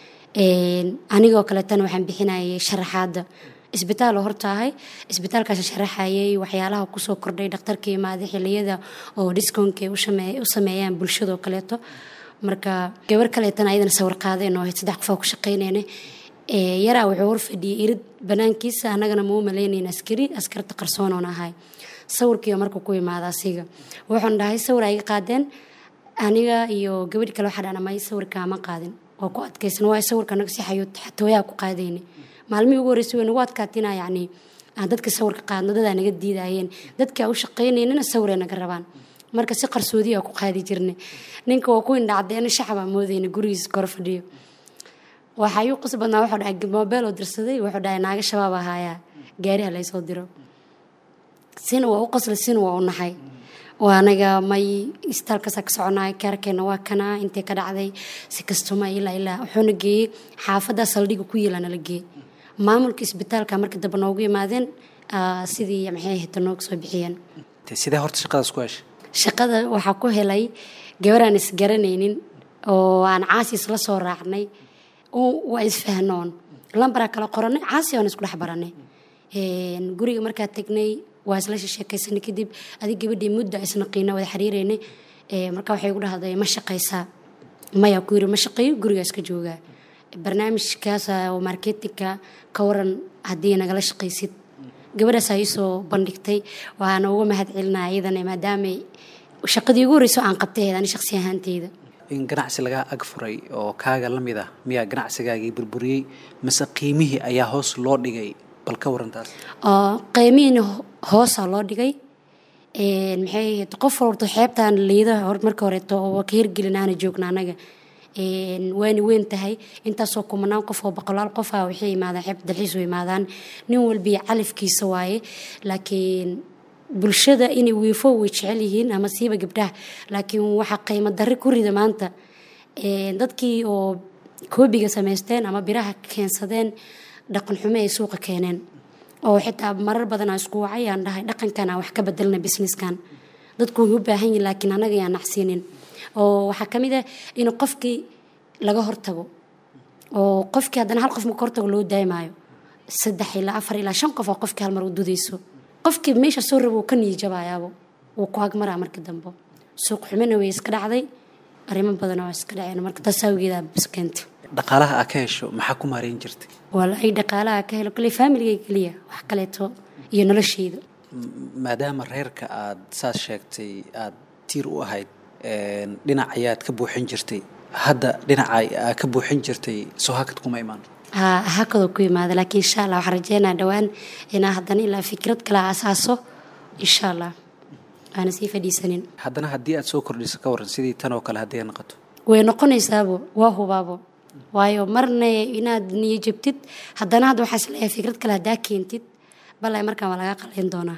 anigoo kale tan waxaan bixinayay sharaxaada isbitaal oo hortaahay, isbitaalkaas sharaxayay waxyaalaha kusoo kordhay dhakhtarka imaada xiliyada oo discountka u sameeyaan bulshada oo kaleeto. marka gabar kaleetan ayadana sawir qaadeen oo saddex qof ku shaqeynayna, yaraa wuxuu hor fadhiyay irid banaankiisa, anagana ma u malaynayna askari askarta qarsoon oon ahay. sawirkii markuu ku imaada asiga waxaan dhahay sawir ay qaadeen, aniga iyo gabadh kale waxa dhanamay sawirka ma qaadin oo ku adkaysan, waa sawirka naga si xayo xatooyaa ku qaadayna. maalmii ugu horeysay way nagu adkaatina, yacni aan dadka sawirka qaadno dadaa naga diidayeen, dadka u shaqeynaynana sawiree naga rabaan, marka si qarsoodiya ku qaadi jirnay. ninka waa ku indhacdeena shacaba moodayna gurigiisa kor fadhiyo. waxaa igu qosol badnaa wuxuu dhahay mobile oo dirsaday, wuxuu dhahay naaga shabaab ahaayaa gaari ha laysoo diro. sina waa u qosla sina waa u naxay, waa anaga may istaalkaasa ka soconay kaarkeena waa kanaa intay ka dhacday si kastuma ilaa ilaa wuxuuna geeyey xaafadda saldhiga ku yeelana la geeyey. maamulka isbitaalka marka dambe noogu yimaadeen sidii maxay ahayd nooga soo bixiyeen. sidee horta shaqadaas ku heshay? shaqada waxaa ku helay gabaraan isgaranaynin oo aan caasi isla soo raacnay, waa isfahnoon, lambaraa kala qoranay, caasi aan isku dhex baranay. guriga markaa tagnay waa isla sheekaysanay, kadib adig gabadhii muddo isnaqiina wada xiriireynay. marka waxay igu dhahday ma shaqaysaa? maya ku yiri ma shaqeeyo, guriga iska joogaa. barnaamijkaas oo marketingka ka waran haddii nagala shaqaysid. gabadhaas ay soo bandhigtay, waana uga mahad celinaa iyadana maadaama shaqadii ugu horeyso aan qabtay ani shakhsi ahaanteyda. in ganacsi lagaa ag furay oo kaaga la mid ah miyaa ganacsigaagii burburiyey mase qiimihii ayaa hoos loo dhigay? bal ka warantaas. qiimihiina hoosaa loo dhigay. maxay ahayd qof walba xeebtaan liidaha marka horeeto oo ka hirgelin aana joogna anaga waani weyn tahay, intaasoo kumanaan qof oo boqolaal qof ah waxay yimaadaan xeebta dalxiis u yimaadaan, nin walba califkiisa waaye. laakiin bulshada inay wiifo way jecel yihiin ama siiba gabdhaha, laakiin waxaa qiimo darri ku rida maanta dadkii oo koobiga samaysteen ama biraha keensadeen, dhaqan xumo ay suuqa keeneen, oo xitaa marar badan aan isku wacay aan dhahay dhaqankan aan wax ka bedelna businesskan. dadku way u baahan yihiin laakiin anaga ayaan nacsiinin. oo waxaa ka mid ah in qofkii laga hortago, oo qofkii haddana hal qof ma ka hortago loo daymaayo, saddex ilaa afar ilaa shan qof oo qofkii hal mar u dudayso. qofkii meesha soo rabo uu ka niijabayaabo, wuu ku agmaraa marka dambe. suuq xumina way iska dhacday, arrimo badan oo iska dhaceen, marka tasaawigeeda bis keentay. dhaqaalaha aad ka hesho maxaa ku maareyn jirtay? wallaahi dhaqaalaha ka helo kale familiga kaliya, wax kaleeto iyo nolosheyda. maadaama reerka aad saas sheegtay aad tiir u ahayd, dhinac ayaad ka buuxin jirtay, hadda dhinaca aad ka buuxin jirtay soo hakad kuma imaan? ها هكذا كوي ماذا لكن إن شاء الله وحرجينا دوان إن هداني إلا فكرة كلا أساسه إن شاء الله أنا سيفة دي سنين. هدنا هدي أتسوكر لي سكور سيدي تنوكل هدي نقطه. ونقول يسابو وهو بابو وايو مرنا إناد نيجبتت هدنا هذا حصل إيه فكرة كلا داكي انتت بلا مركا ولا قلين دونا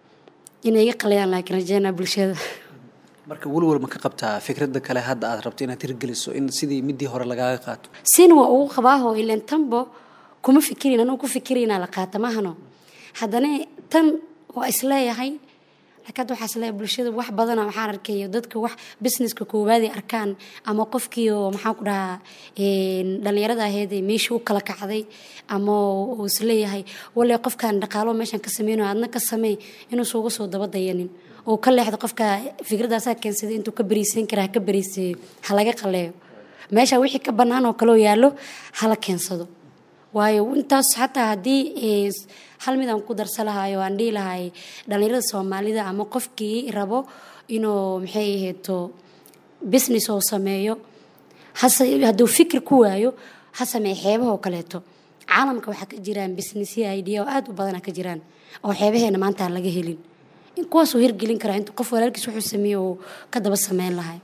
إن يقلين لكن رجينا بالشدة. marka walwal ma ka qabtaa fikrada kale hadda aad rabto inaad tirgeliso in sidii midii hore lagaaga qaato? sin waa uu qabaaho ilaan tanbo kuma fikirin anoo ku fikirina la qaata mahano haddana tan waa isleeyahay laakiin hadda waxaa isleeyahay bulshada wax badana waxaan arkayo dadka wax businesska koowaad ay arkaan ama qofkii oo maxaan ku dhahaa dhalinyarada ahayd ee meesha u kala kacday ama uu isleeyahay wale qofkan dhaqaalo meeshan ka sameynayo adna ka sameey inuu soo soo daba dayanin oo ka leexdo qofka fikradaas keensaday intuu ka bariisan karaa ka bariisay ha laga qaleeyo meesha wixii ka banaan oo kale yaalo hala keensado waayo intaas xataa haddii hal mid aan ku darsalahayo aan dhihi lahay dhalinyarada Soomaalida ama qofkii rabo inuu maxay ahayd business oo sameeyo hase hadduu fikir ku waayo ha sameey xeebaha oo kaleeto caalamka waxa ka jiraan business idea oo aad u badan ka jiraan oo xeebaheena maanta laga helin in kuwaas uu hirgelin kara inta qof walaalkiis wuxuu sameeyo ka daba sameyn lahay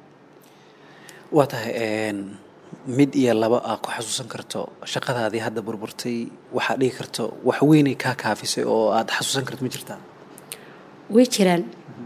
waa tahay mid iyo laba aad ku xasuusan karto shaqadaadii hadda burburtay waxaa dhihi karto wax weynay kaa kaafisay oo aad xasuusan karto ma jirtaa way jiraan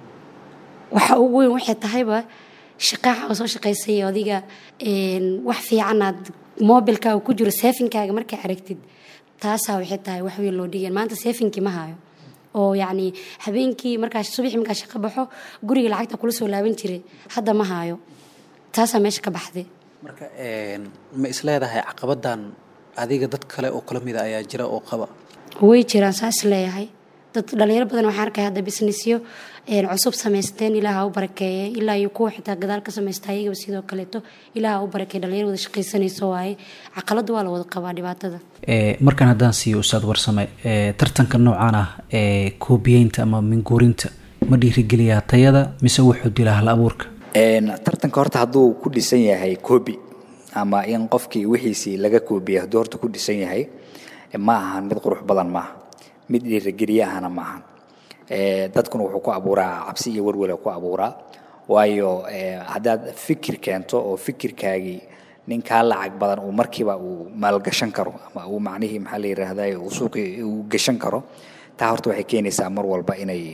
waxa ugu weyn waxay tahayba shaqaaxa oo soo shaqaysay adiga wax fiican aad mobilkaaga ku jiro safinkaaga markaa aragtid taasaa waxay tahay wax weyn loo dhigeen maanta safinkii ma hayo oo yacni habeenkii markaa subaxii markaa shaqo baxo guriga lacagta kula soo laaban jiray hadda ma hayo taasaa meesha ka baxday marka ma isleedahay caqabadan adiga dad kale oo kala mid ah ayaa jira oo qaba way jiraan saas leeyahay dad dhalinyaro badan waxaan arkay hadda businessyo cusub samaysteen ilaaha u barakeeyay ilaa iyo kuwa xitaa gadaal ka samaystay iyaga sidoo kaleeto ilaaha u barakeeyay dhalinyaro wada shaqaysanayso waaye caqaladu waa la wada qabaa dhibaatada ee markan haddaan siiyo ustaad warsame ee tartanka noocan ah ee koobiyeynta ama minguurinta ma dhiirigeliyaa tayada mise wuxuu dilaa hal abuurka tartanka horta hadduu ku dhisan yahay koobi ama in qofkii wixiisii laga koobiya hadduu horta ku dhisan yahay ma ahan mid qurux badan maaha mid dhiirigeliya ahana maaha dadkuna wuxuu ku abuuraa cabsi iyo warwala ku abuuraa waayo haddaad fikir keento oo fikirkaagii nin kaa lacag badan uu markiiba uu maalgashan karo ama uu macnihii maxaa la yidhaahdaa uu suuqii uu gashan karo taa horta waxay keenaysaa mar walba inay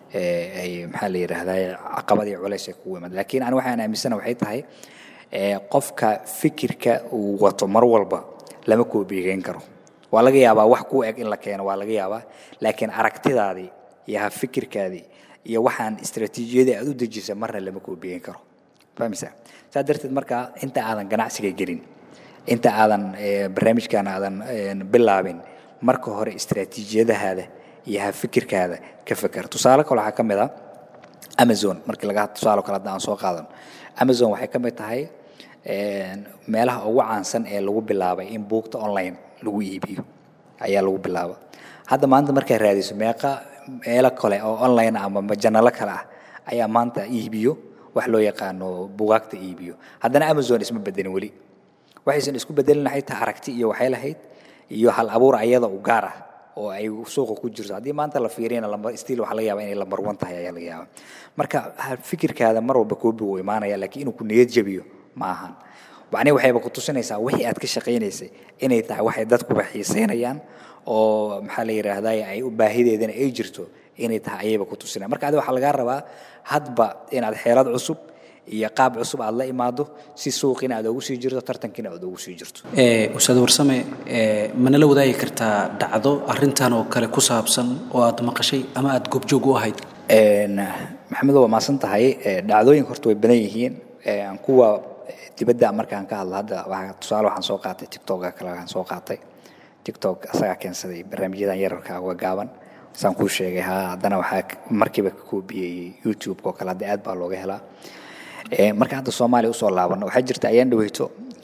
ay maxaa la yiraahdaa caqabad iyo culays ay ku yimaad laakiin aan waxaan aaminsanahay waxay tahay ee qofka fikirka uu wato mar walba lama koobiyeyn karo waa laga yaabaa wax ku eg in la keeno waa laga yaabaa laakiin aragtidaadii iyo fikirkaadii iyo waxaan istiraatiijiyada aad u dejisay marna lama koobiyeyn karo fahmaysaa saa darteed marka inta aadan ganacsiga gelin inta aadan barnaamijkan aadan bilaabin marka hore istiraatiijiyadaada iyo fikirkaada ka fakar tusaale kale waxa kamid ah Amazon markii laga tusaale kale aan soo qaadan Amazon waxay kamid tahay een meelaha ugu caansan ee lagu bilaabay in buugta online lagu iibiyo ayaa lagu bilaabay hadda maanta markay raadiso meeqa meelo kale oo online ama janalo kale ah ayaa maanta iibiyo wax loo yaqaano buugaagta iibiyo haddana Amazon isma bedelin wali waxaysan isku bedelin xitaa aragti iyo waxay lahayd iyo hal abuur ayada u gaar ah oo ay suuqa ku jirto hadii maanta la fiiriyana lamba stiil waxa laga yaabaa inay lambar one tahay ayaa laga yaabaa marka fikirkaada mar walba koobi uu imaanaya laakiin inuu ku niyad jabiyo ma ahan waxani waxayba ku tusinaysaa wixii aad ka shaqeynaysay inay tahay waxay dadku xiiseynayaan oo maxaa la yiraahdaa ay u baahideedana ay jirto inay tahay ayaba ku tusinayaan marka adiga waxa laga rabaa hadba inaad xeelad cusub iyo qaab cusub aad la imaado si suuqina aad ugu sii jirto tartankina aad ugu sii jirto ee ustaad warsame ee mana la wadaagi kartaa dhacdo arintan oo kale ku saabsan oo aad maqashay ama aad goobjoog u ahayd een maxamed waa maasan tahay dhacdooyinka horta way badan yihiin aan kuwa dibadda markaan ka hadlo hadda waxa tusaale waxaan soo qaatay TikTok kale waxaan soo qaatay TikTok asaga keensaday barnaamijyadan yararka ah gaaban saan ku sheegay ha haddana waxa markiiba ka koobiyay YouTube oo kale aad baa looga helaa ee marka hadda Soomaaliya u soo laaban waxa jirta ayaan dhaweyto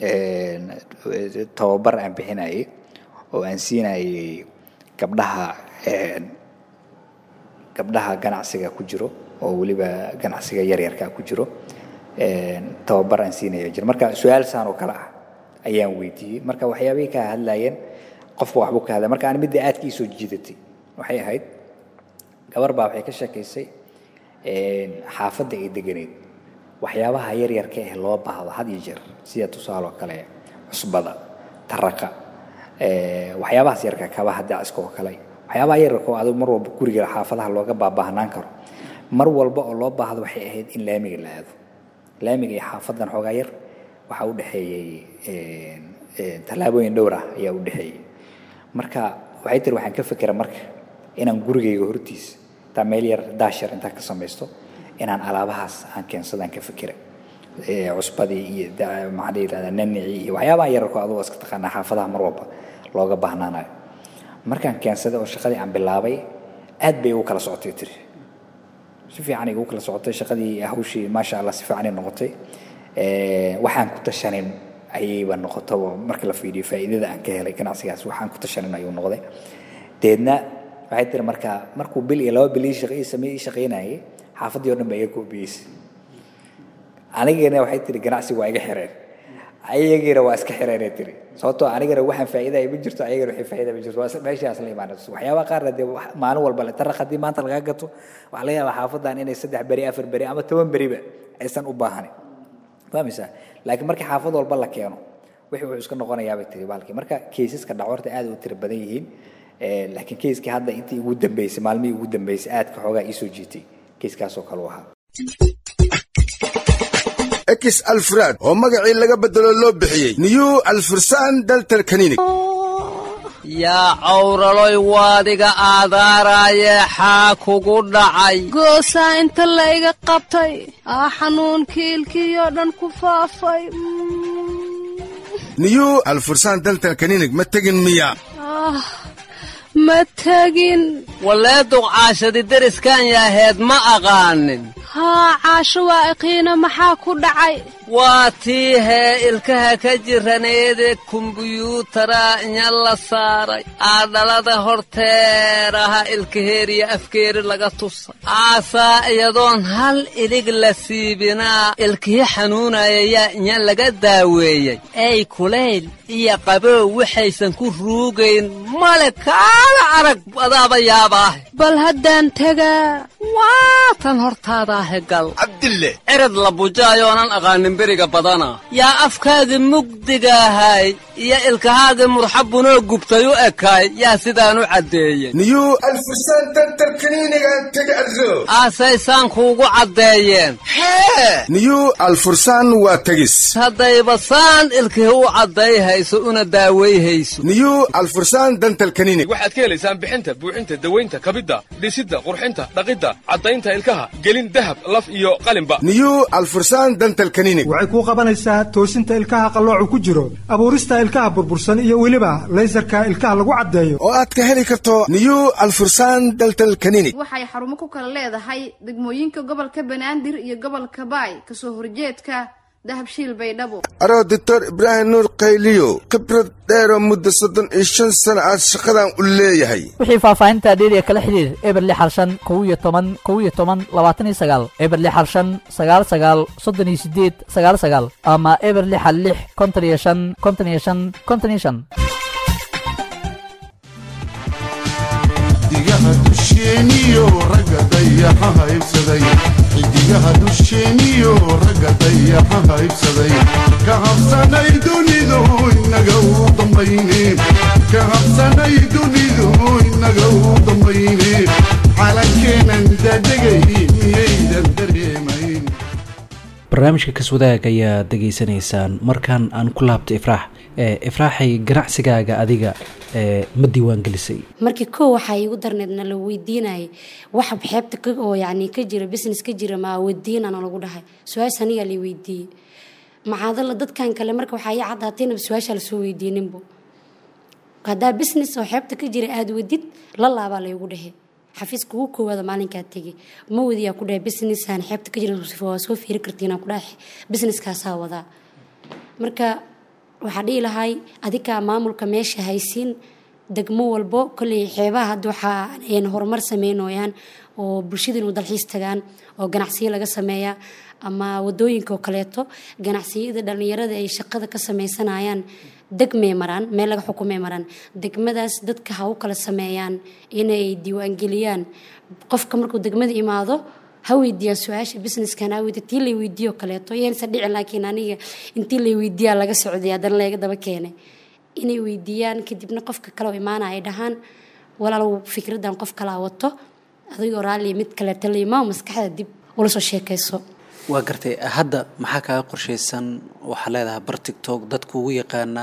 ee tababar aan bixinayay oo aan siinayay gabdhaha ee gabdhaha ganacsiga ku jiro oo waliba ganacsiga yar yarka ku jiro ee tababar aan siinayay jir marka su'aal saan oo kala ah ayaan weydiiyay marka waxyaabay ka hadlayeen qofka waxba ka hadlay marka aan mid aadkii soo jiidatay waxay ahayd gabar baa waxay ka sheekaysay ee xaafadda ay deganeed waxyaabaha yar yarka ee loo baahdo had iyo jeer sida tusaale kale cusbada taraqa ee waxyaabaha yarka ka baahda iska oo kale waxyaabaha yarka oo aad mar walba guriga xaafadaha looga baabahnaan karo mar walba oo loo baahdo waxay ahayd in laamiga la aado laamiga iyo xaafadan xogaa yar waxa u dhaxeeyay ee ee talaabooyin dhowr ah ayaa u dhaxeeyay marka waxay tir waxaan ka fikiraa marka inaan gurigayga hortiis meel yar daashar intaan ka samaysto inaan alaabahaas aan keensadaan ka fikiray cusbadii iyo maxaa la yidhahdaa nannicii iyo waxyaabaha yararko adugu iska taqaanaa xaafadaha mar walba looga baahnaanayo markaan keensaday oo shaqadii aan bilaabay aad bay ugu kala socotay tiri si fiican igu kala socotay shaqadii hawshii maasha allah si fiican ay noqotay waxaan ku tashanin ayayba noqoto marka la fiiriyo faa'iidada aan ka helay ganacsigaas waxaan ku tashanin ayuu noqday deedna waxay tiri marka markuu bil iyo laba bil ii shaqeeyay sameeyay shaqeynayay xaafadii oo dhan bay iga koobiyay anigana waxay tiri ganacsigu waa iga xireen ayagana waa iska xireen tiri sababtoo anigana waxaan faa'iido ay ma jirto ayagana waxay faa'iido ma jirto waa meeshaas la imaanayso waxyaabaha qaar de maalin walba la taraqadii maanta laga gato waxa laga yaabaa xaafadan inay saddex beri afar beri ama toban beriba aysan u baahanin fahmaysaa laakiin markii xaafad walba la keeno wixii wuxuu iska noqonayaa bay tiri baalkii marka kaysaska dhacorta aad u tiro badan yihiin laakiin kayskii hadda intii ugu dambeysay maalmihii ugu dambeysay aad ka xoogaa ii soo jiitay kayskaasoo kale u ahaa ekis alfraad oo magacii laga bedelo loo bixiyey new alfursan daltal kaninig yaa cawraloy waadiga aadaaraaye xaa kugu dhacay goosaa inta la iga qabtay aa xanuunkii ilkiyoo dhan ku faafay new alfursan daltal kaninig ma tegin miya ma tegin walee duqcaashadi deriskan yaaheed ma aqaanin haa caasho waa iqiina maxaa ku dhacay waa tii hee ilkaha ka jiraneede kumbuyuutara inya la saaray aadhalada horteeraha ilkaheeriya afkeeri laga tusa aasaa iyadoon hal ilig la siibinaa ilkihi xanuunaya yaa inya laga daaweeyey ey kulayl iyo qabow waxaysan ku ruugayn male kaala arag adaaba yaabaahe bal haddaan tegaa waa tan hortaadaahe gal cabdille erad la bujaayoonan aqaanin beriga badana yaa afkaagii mugdigaahay iyo ilkahaagii murxabunoo gubtay u ekaay yaa sidaan u caddeeyey new alfursan daltal kaniinigaan tega arro aasaysaan kuugu caddeeyeen hee new alfursan waa tegis haddayba saan ilkihi u caddayhayso una daawayhayso new alfursan daltal kaniinig waxaad ka helaysaan bixinta buuxinta dawaynta kabidda dhisidda qurxinta dhaqidda caddaynta ilkaha gelin dahab laf iyo qalinba new alfursan daltal kaniinig waxay kuu qabanaysaa toosinta ilkaha qalloocu ku jiro abuurista ilkaha burbursan iyo weliba laysarka ilkaha lagu caddeeyo oo aad ka heli karto new alfursan daltal kaniinig waxay xarumo ku kala leedahay degmooyinka gobolka banaadir iyo gobolka baay kasoo horjeedka dahabshiil baydhabo aroo doctor ibraahim nuur qayliyo khibrad dheeroo muddo soddon iyo shan sano aad shaqadan u leeyahay wixii faahfaahinta dheeriya kala xidhiir eber lix hal shan kow iyo toban kow iyo toban labaatan iyo sagaal eber lix hal shan sagaal sagaal soddon iyo sideed sagaal sagaal ama eber lix hal lix konton iyo shan konton iyo shan konton iyo shan xidigaha dusheeniyo ragga dayaxa haybsaday xidigaha dusheeniyo ragga dayaxa haybsaday ka habsanay dunidu inaga u dambayne ka habsanay dunidu inaga u dambayne xalankeenan dadegay miyaydan dareemayn barnaamijka kaswadaag ayaa degeysanaysaan markaan aan ku laabto ifraax ifraaxay ganacsigaaga adiga ma diiwaan gelisay markii koo waxaa iigu darneedna la weydiinayay waxa xeebta ka oo yacni ka jira business ka jira ma weydiinana lagu dhahay su-aasha anigaa la weydiiyey macaadala dadkan kale marka waxaa ii caddaatayna su-aasha lasoo weydiininbo haddaa business oo xeebta ka jira aada wadid la laabaa laygu dhahe xafiiska ugu koowaada maalinkaa tegey ma wadiyaa ku dhahay businessaan xeebta ka jira waa soo fiiri kartiinaa ku dhahay businesskaasaa wadaa marka waxaa dhihi lahay adikaa maamulka meesha haysiin degmo walbo kolley xeebaha hadda waxaa an horumar sameynooyaan oo bulshada inuu dalxiis tagaan oo ganacsiyo laga sameeyaa ama wadooyinka oo kaleeto ganacsiyada dhallinyarada ay shaqada ka sameysanayaan degmay maraan meel laga xukumay maraan degmadaas dadka ha u kala sameeyaan inay diiwaangeliyaan qofka markuu degmada imaado ha weydiiyaan su-aasha businesskan ha weydiiya tii lay weydiiyo kaleeto yeensa dhici laakiin aniga intii lay weydiiyaa laga socday haddana laga daba keenay inay weydiiyaan kadibna qofka kale oo imaana ay dhahaan walaalow fikradan qof kalaa wato adigoo raalli mid kaleeto la imaa maskaxda dib ula soo sheekayso waa gartay hadda maxaa kaaga qorshaysan waxaa leedahay bar tiktok dadku ugu yaqaanaan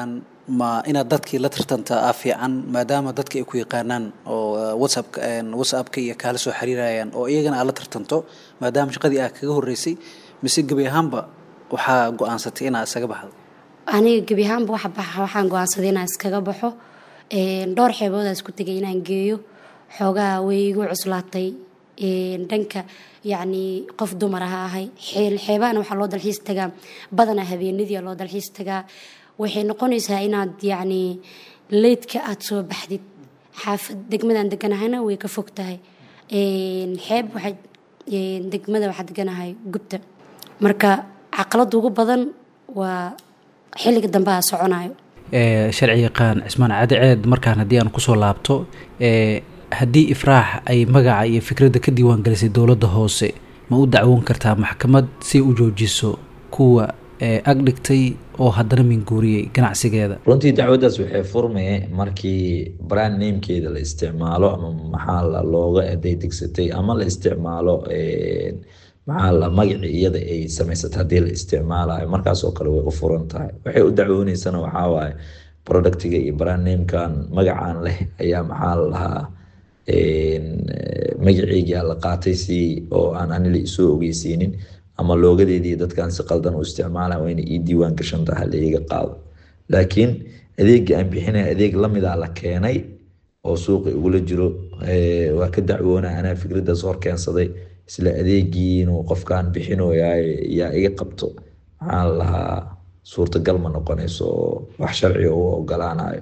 ma inaad dadkii la tartanta ah fiican maadaama dadka ay ku yaqaanaan oo whatsapp whatsappka iyo kala soo xiriirayaan oo iyagana aad la tartanto maadaama shaqadii aad kaga horeysay mise gabi ahaanba waxaa go'aansatay inaad isaga baxdo aniga gabi ahaanba waxa baxa waxaan go'aansaday inaan iskaga baxo een dhowr xeebood aan isku tagay inaan geeyo xoogaa way igu cuslaatay een dhanka yacni qof dumar ah ahay xeel xeebana waxa loo dalxiis tagaa badana habeenadii loo dalxiis tagaa waxay noqonaysaa inaad yacni leedka aad soo baxdid xaafad degmadan deganahayna way ka fog tahay een xeeb waxa een degmada waxa deganahay gubta marka caqalad ugu badan waa xilliga dambe aan soconayo ee sharci yaqaan Cismaan Cadeed markaan hadii aan ku soo laabto ee haddii ifraax ay magaca iyo fikradda ka diiwaan gelisay dowladda hoose ma u dacwoon kartaa maxkamad si u joojiso kuwa ag dhigtay oo haddana minguuriyey ganacsigeeda runtii dacwaddaas waxay furmay markii brand namekeeda la isticmaalo ama maxaa la looga adeegsatay ama la isticmaalo maxaa la magaci iyada ay samaysatay haddii la isticmaalayo markaas oo kale way u furan tahay waxay u dacwoonaysana waxaa waaye productiga iyo brand namekan magacaan leh ayaa maxaa la lahaa magaceyga la qaatay si oo aan anila isoo ogeysiinin ama loogadeedii dadkan si qaldan u isticmaalaan waa inay ii diiwaan gashan tahay la iga qaado laakiin adeega aan bixinay adeeg lamid ah la keenay oo suuqa ugula jiro waa ka dacwoona anaa fikraddaas hor keensaday isla adeegii inuu qofkaan bixinooyaay yaa iga qabto maxaa la lahaa suurtagal ma noqonayso wax sharci oo ogolaanayo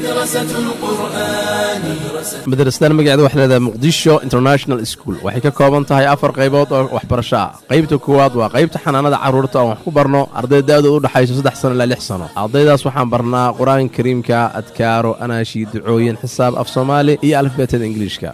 madrasadan magaceedu waxay leedahay muqdisho international school waxay ka kooban tahay afar qaybood oo waxbarasho ah qaybta koowaad waa qaybta xanaanada carruurta oo wax ku barno arday da'du u dhaxayso saddex sano ilaa lix sano ardaydaas waxaan barnaa qur-aanka kariimka adkaaro anaashi ducooyin xisaab af soomaali iyo alifbeetada ingiliishka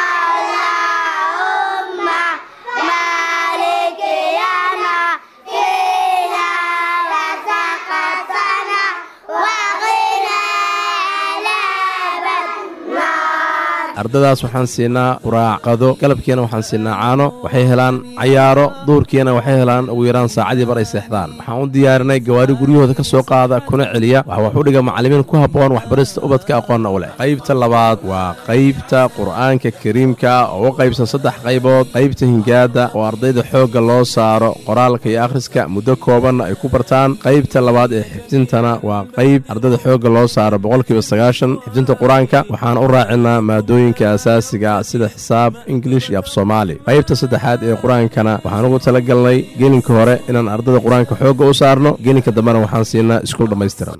ardaydaas waxaan siinaa quraac qado galabkiina waxaan siinaa caano waxay helaan cayaaro duurkiina waxay helaan ugu yaraan saacadii bar ay seexdaan waxaan u diyaarinay gawaari guryahooda ka soo qaada kuna celiya waxa wax u dhiga macallimiin ku habboon waxbarista ubadka aqoonna u leh qaybta labaad waa qaybta qur'aanka kariimka oo u qaybsan saddex qaybood qaybta hingaada oo ardayda xoogga loo saaro qoraalka iyo akhriska muddo koobanna ay ku bartaan qaybta labaad ee xifdintana waa qayb ardayda xoogga loo saaro boqolkiiba sagaashan xifdinta qur-aanka waxaan u raacinaa maadooyin asaasiga sida xisaab English iyo af Soomaali qaybta saddexaad ee quraankana waxaan ugu talagalnay gelinka hore inaan ardayda quraanka xoog u saarno gelinka dambana waxaan siinaa iskuul dhameystiran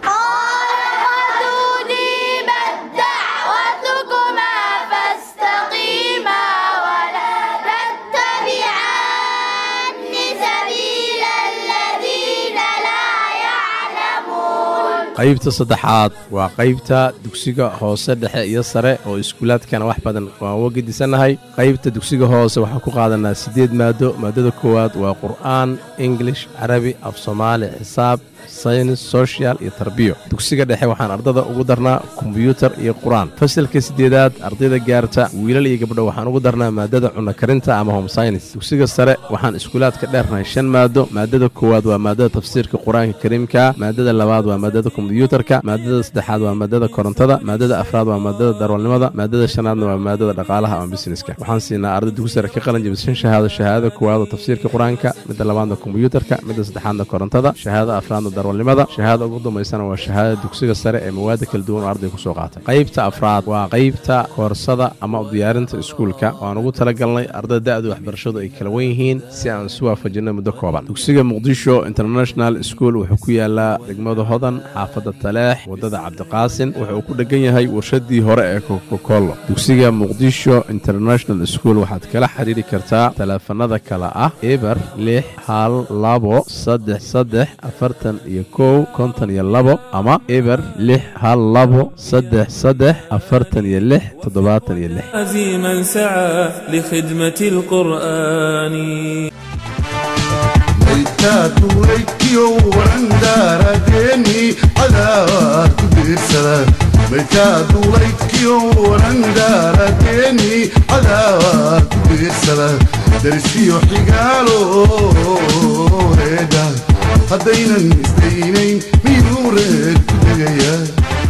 qaybta saddexaad waa qaybta dugsiga hoose dhexe iyo sare oo iskuulaadkana wax badan waan uga gedisannahay qaybta dugsiga hoose waxaan ku qaadanaa siddeed maado maadada koowaad waa qur'aan English carabi af Soomaali xisaab saynis social iyo tarbiyo dugsiga dhexe waxaan ardada ugu darnaa kombiyuutar iyo quraan fasalka sideedaad ardayda gaarta wiilal iyo gabdho waxaan ugu darnaa maadada cunno karinta ama home science dugsiga sare waxaan iskuulaadka dheernahay shan maado maadada koowaad waa maadada tafsiirka quraanka kariimka maadada labaad waa maadada kombiyuutarka maadada saddexaad waa maadada korontada maadada afraad waa maadada darwalnimada maadada shanaadna waa maadada dhaqaalaha ama businesska waxaan siinaa arday dugsi sare ka qalin jabisay shahaado shahaadada koowaad oo tafsiirka quraanka midda labaadna kombiyuutarka midda saddexaadna korontada shahaadada afraadna darwalnimada shahaada ugu dambeysana waa shahaadada dugsiga sare ee mawaada kala duwan oo arday ku soo qaatay qaybta afraad waa qaybta koorsada ama diyaarinta iskuulka waan ugu talagalnay ardayda da'du waxbarashadu ay kala wen yihiin si aan isu waafajinno muddo kooban dugsiga muqdisho international school wuxuu ku yaalaa degmada hodan xaafadda taleex wadada cabdiqaasin wuxuu ku dhegan yahay warshadii hore ee coca-cola dugsiga muqdisho international school waxaad kala xiriiri kartaa taleefanada kale ah eber lix hal labo saddex saddex afartan iyo kow konton iyo labo ama eber lix hal labo saddex saddex afartan iyo lix toddobaatan iyo lix عزيما سعى لخدمة القرآن maytaadu laykiyo warandaaradeeni cadaad ku diirsada maytaadu laykiyo warandaaradeeni cadaad ku diirsada darisiyo xigaalo reeda haddaynan isdaynayn miyuu reed dhigayaa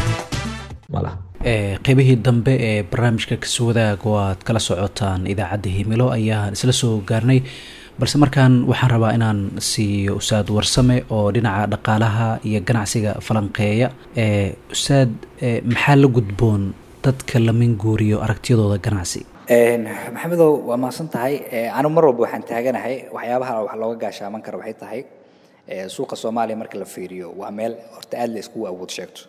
qeybihii dambe ee barnaamijka Kaswadaag oo aad kala socotaan idaacadda Himilo ayaan isla soo gaarnay balse markaan waxaan rabaa inaan siiyo Ustaad Warsame oo dhinaca dhaqaalaha iyo ganacsiga falanqeeya ee Ustaad maxaa la gudboon dadka la minguuriyo aragtiyadooda ganacsi een maxamedow waa maasan tahay anu mar walba waxaan taaganahay waxyaabaha wax looga gaashaaman karo waxay tahay ee suuqa Soomaaliya marka la fiiriyo waa meel horta aad la isku awood sheegto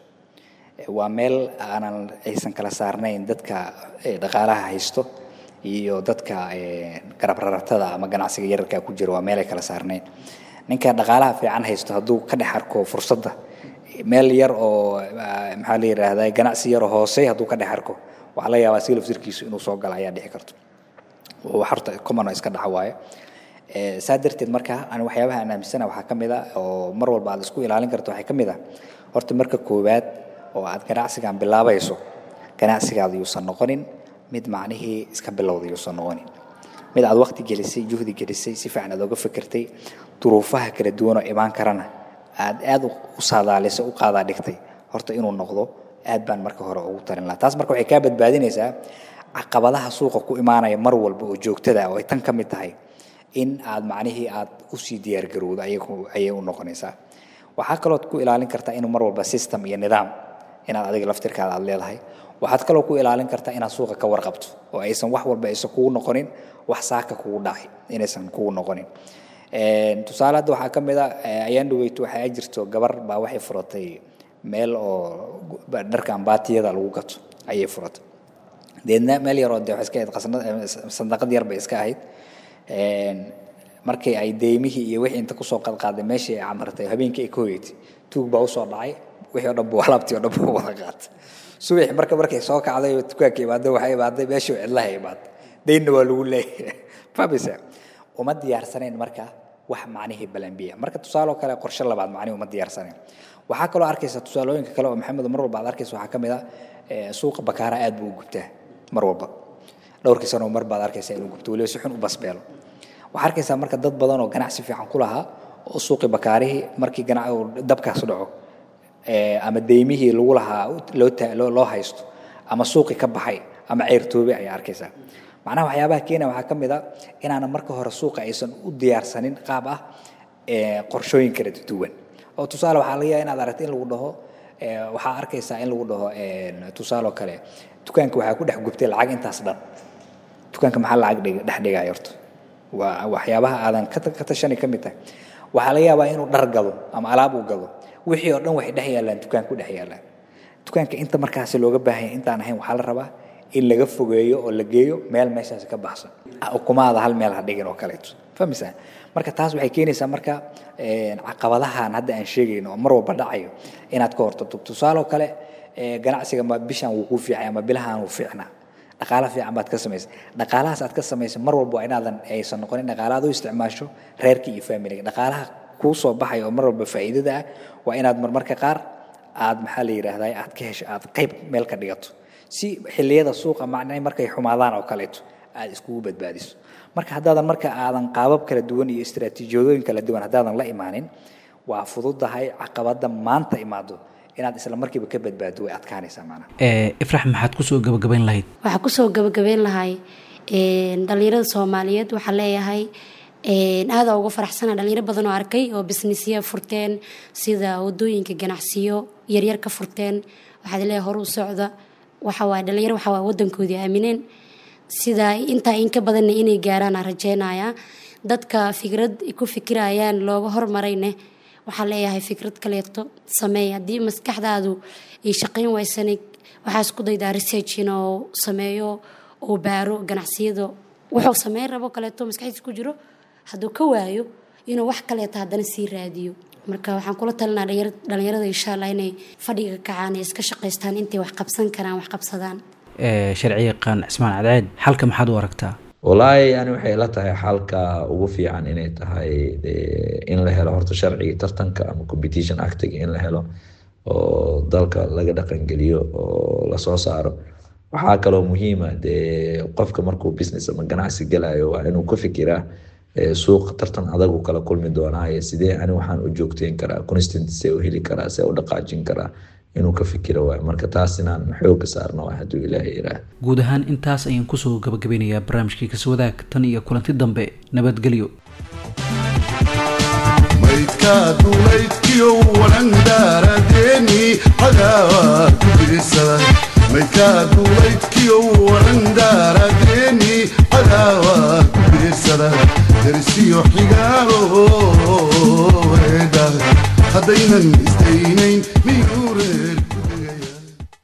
waa meel aanan aysan kala saarnayn dadka dhaqaalaha haysto iyo dadka garab raratada ama ganacsiga yararka ku jira waa meel ay kala saarnayn ninka dhaqaalaha fiican haysto hadduu ka dhex arko fursadda meel yar oo maxaa la yiraahdaa ganacsi yar oo hoose hadduu ka dhex arko waxa la yaabaa si laftirkiisu inuu soo galo ayaa dhici karto oo horta common iska dhaca waaye ee saadarteed marka aan waxyaabaha aan aaminsanahay waxa kamid ah oo mar walba aad isku ilaalin karto waxa kamid ah horta marka koowaad oo aad ganacsigan bilaabayso ganacsigaadu yuusan noqonin mid macnihii iska bilowday yuusan noqonin mid aad waqti gelisay juhdi gelisay si fiican aad uga fikirtay duruufaha kala duwan oo imaan karana aad aad u saadaalisay u qaada dhigtay horta inuu noqdo aad baan marka hore ugu tarin lahaa taas marka waxay ka badbaadinaysaa caqabadaha suuqa ku imaanaya mar walba oo joogtada oo ay tan ka mid tahay in aad macnihii aad u sii diyaar garowdo ayagu ayay u noqonaysaa waxa kale oo ku ilaalin kartaa inuu mar walba system iyo nidaam inaad adiga laftirkaada aad leedahay waxaad kaloo ku ilaalin kartaa inaad suuqa ka warqabto oo aysan wax walba aysan kugu noqonin wax saaka kugu dhacay inaysan kugu noqonin een tusaale hadda waxaa ka mid ah ayaan dhaweyto waxaa jirto gabar baa waxay furatay meel oo dharka ambaatiyada lagu gato ayay furatay deedna meel yar oo de wax iska ahayd qasnad sandaqad yar bay iska ahayd een markii ay deemihii iyo wixii inta ku soo qadqaaday meeshii ay amartay habeenkii ay kooyay tuug baa u soo dhacay wixii oo dhan buu alaabtii oo dhan buu wada qaatay subax marka markay soo kacday tukaanka imaado waxay imaadeen meeshii cidlaha imaad deynna waa lagu leeyahay fabisa uma diyaarsanayn marka wax macnihii balanbiya marka tusaale kale qorshe labaad macnihi uma diyaarsanayn waxa kale oo arkaysa tusaalooyinka kale oo maxamed mar walba arkaysa waxa kamid ah suuqa bakaara aad buu u gubtaa mar walba dhowrkii sano mar baad arkaysa inuu gubto waliba si xun u basbeelo waxa arkaysa marka dad badan oo ganacsi fiican ku lahaa oo suuqi bakaarihi markii ganacsi dabkaas dhaco ee ama deemihii lagu lahaa loo loo haysto ama suuqi ka baxay ama ceyrtoobe ay arkaysa macnaha waxyaabaha keenaya waxa kamid ah inaana marka hore suuqa aysan u diyaarsanin qaab ah ee qorshooyin kala duwan oo tusaale waxa laga yaabaa inaad aragto in lagu dhaho ee waxa arkaysa in lagu dhaho ee tusaale kale dukaanka waxa ku dhex gubtay lacag intaas dhan dukaanka maxaa lacag dhex dhigay horto waa waxyaabaha aadan ka tashan ka mid tahay waxa laga yaabaa inuu dhar gado ama alaab u gado wixii oo dhan wax dhex yaalaan dukaanka ku dhex yaalaan dukaanka inta markaas looga baahan yahay intaan ahayn waxa la rabaa in laga fogeeyo oo la geeyo meel meeshaas ka baxsan ukumaada hal meel ha dhigin oo kale fahmaysaa marka taas waxay keenaysaa marka ee caqabadahan hadda aan sheegayno mar walba dhacayo inaad ka hortagto tusaale kale ee ganacsiga ma bishan uu ku fiicay ama bilahan uu fiicnaa dhaqaale fiican baad ka samaysay dhaqaalahaas aad ka samaysay mar walba inaadan aysan noqonin dhaqaalaad u isticmaasho reerkii iyo family dhaqaalaha ku soo baxay oo mar walba faa'iidada ah waa inaad marmarka qaar aad maxaa la yiraahdaa aad ka hesho aad qayb meel ka dhigato si xilliyada suuqa macnay markay xumaadaan oo kale aad isku badbaadiso marka haddaadan marka aadan qaabab kala duwan iyo istiraatiijiyooyin kala duwan haddaadan la imaanin waa fududahay caqabada maanta imaado inaad isla markiiba ka badbaado way adkaanaysaa macnaha ee ifrax maxaad ku soo gabagabayn lahayd waxa ku soo gabagabayn lahay ee dhalinyarada Soomaaliyeed waxa leeyahay ee aad ugu faraxsana dhalinyaro badan oo arkay oo businessya furteen sida wadooyinka ganacsiyo yar yar ka furteen waxa leeyahay hor u socda waxa waa dhalinyaro waxa waa wadankoodii aamineen sida inta in ka badan inay gaaraan rajeynaya dadka fikrad ku fikirayaan looga hormarayne waxa leeyahay fikrad kaleeto sameey hadii maskaxdaadu ay shaqeyn waysanay waxa isku daydaa research inoo sameeyo oo baaro ganacsiyada wuxuu sameey rabo kaleeto maskaxdiisa ku jiro haduu ka waayo inuu wax kaleeto hadana sii raadiyo marka waxaan kula talinayaa dhalinyarada insha Allah inay fadhiga kacaan iska shaqeystaan intay wax qabsan karaan wax qabsadaan ee sharciga qaan Ismaan Cadceed halka maxaad u aragtaa walahi yani waxay la tahay halka ugu fiican inay tahay in la helo horta sharciga tartanka ama competition act in la helo oo dalka laga dhaqan geliyo oo la soo saaro waxa kale oo muhiim ah de qofka markuu business ama ganacsi galayo waa inuu ku fikiraa suuq tartan adag uu kala kulmi doonaa sidee ani waxaan u joogteen karaa consistency u heli karaa see u dhaqaajin karaa inuu ka fikiro waay marka taas inaan xooga saarno waa hadduu ilaahay yiraahdo guud ahaan intaas ayaan kusoo gabagabeynayaa barnaamijkii Kaswadaag tan iyo kulanti dambe nabadgelyo maydka duulaydkiyo waran daaradeeni cadaawad ku dirsada maydka duulaydkiyo waran daaradeeni cadaawad ku dirsada darsiyo xigaalo weeda haddaynan istaynayn miyuureer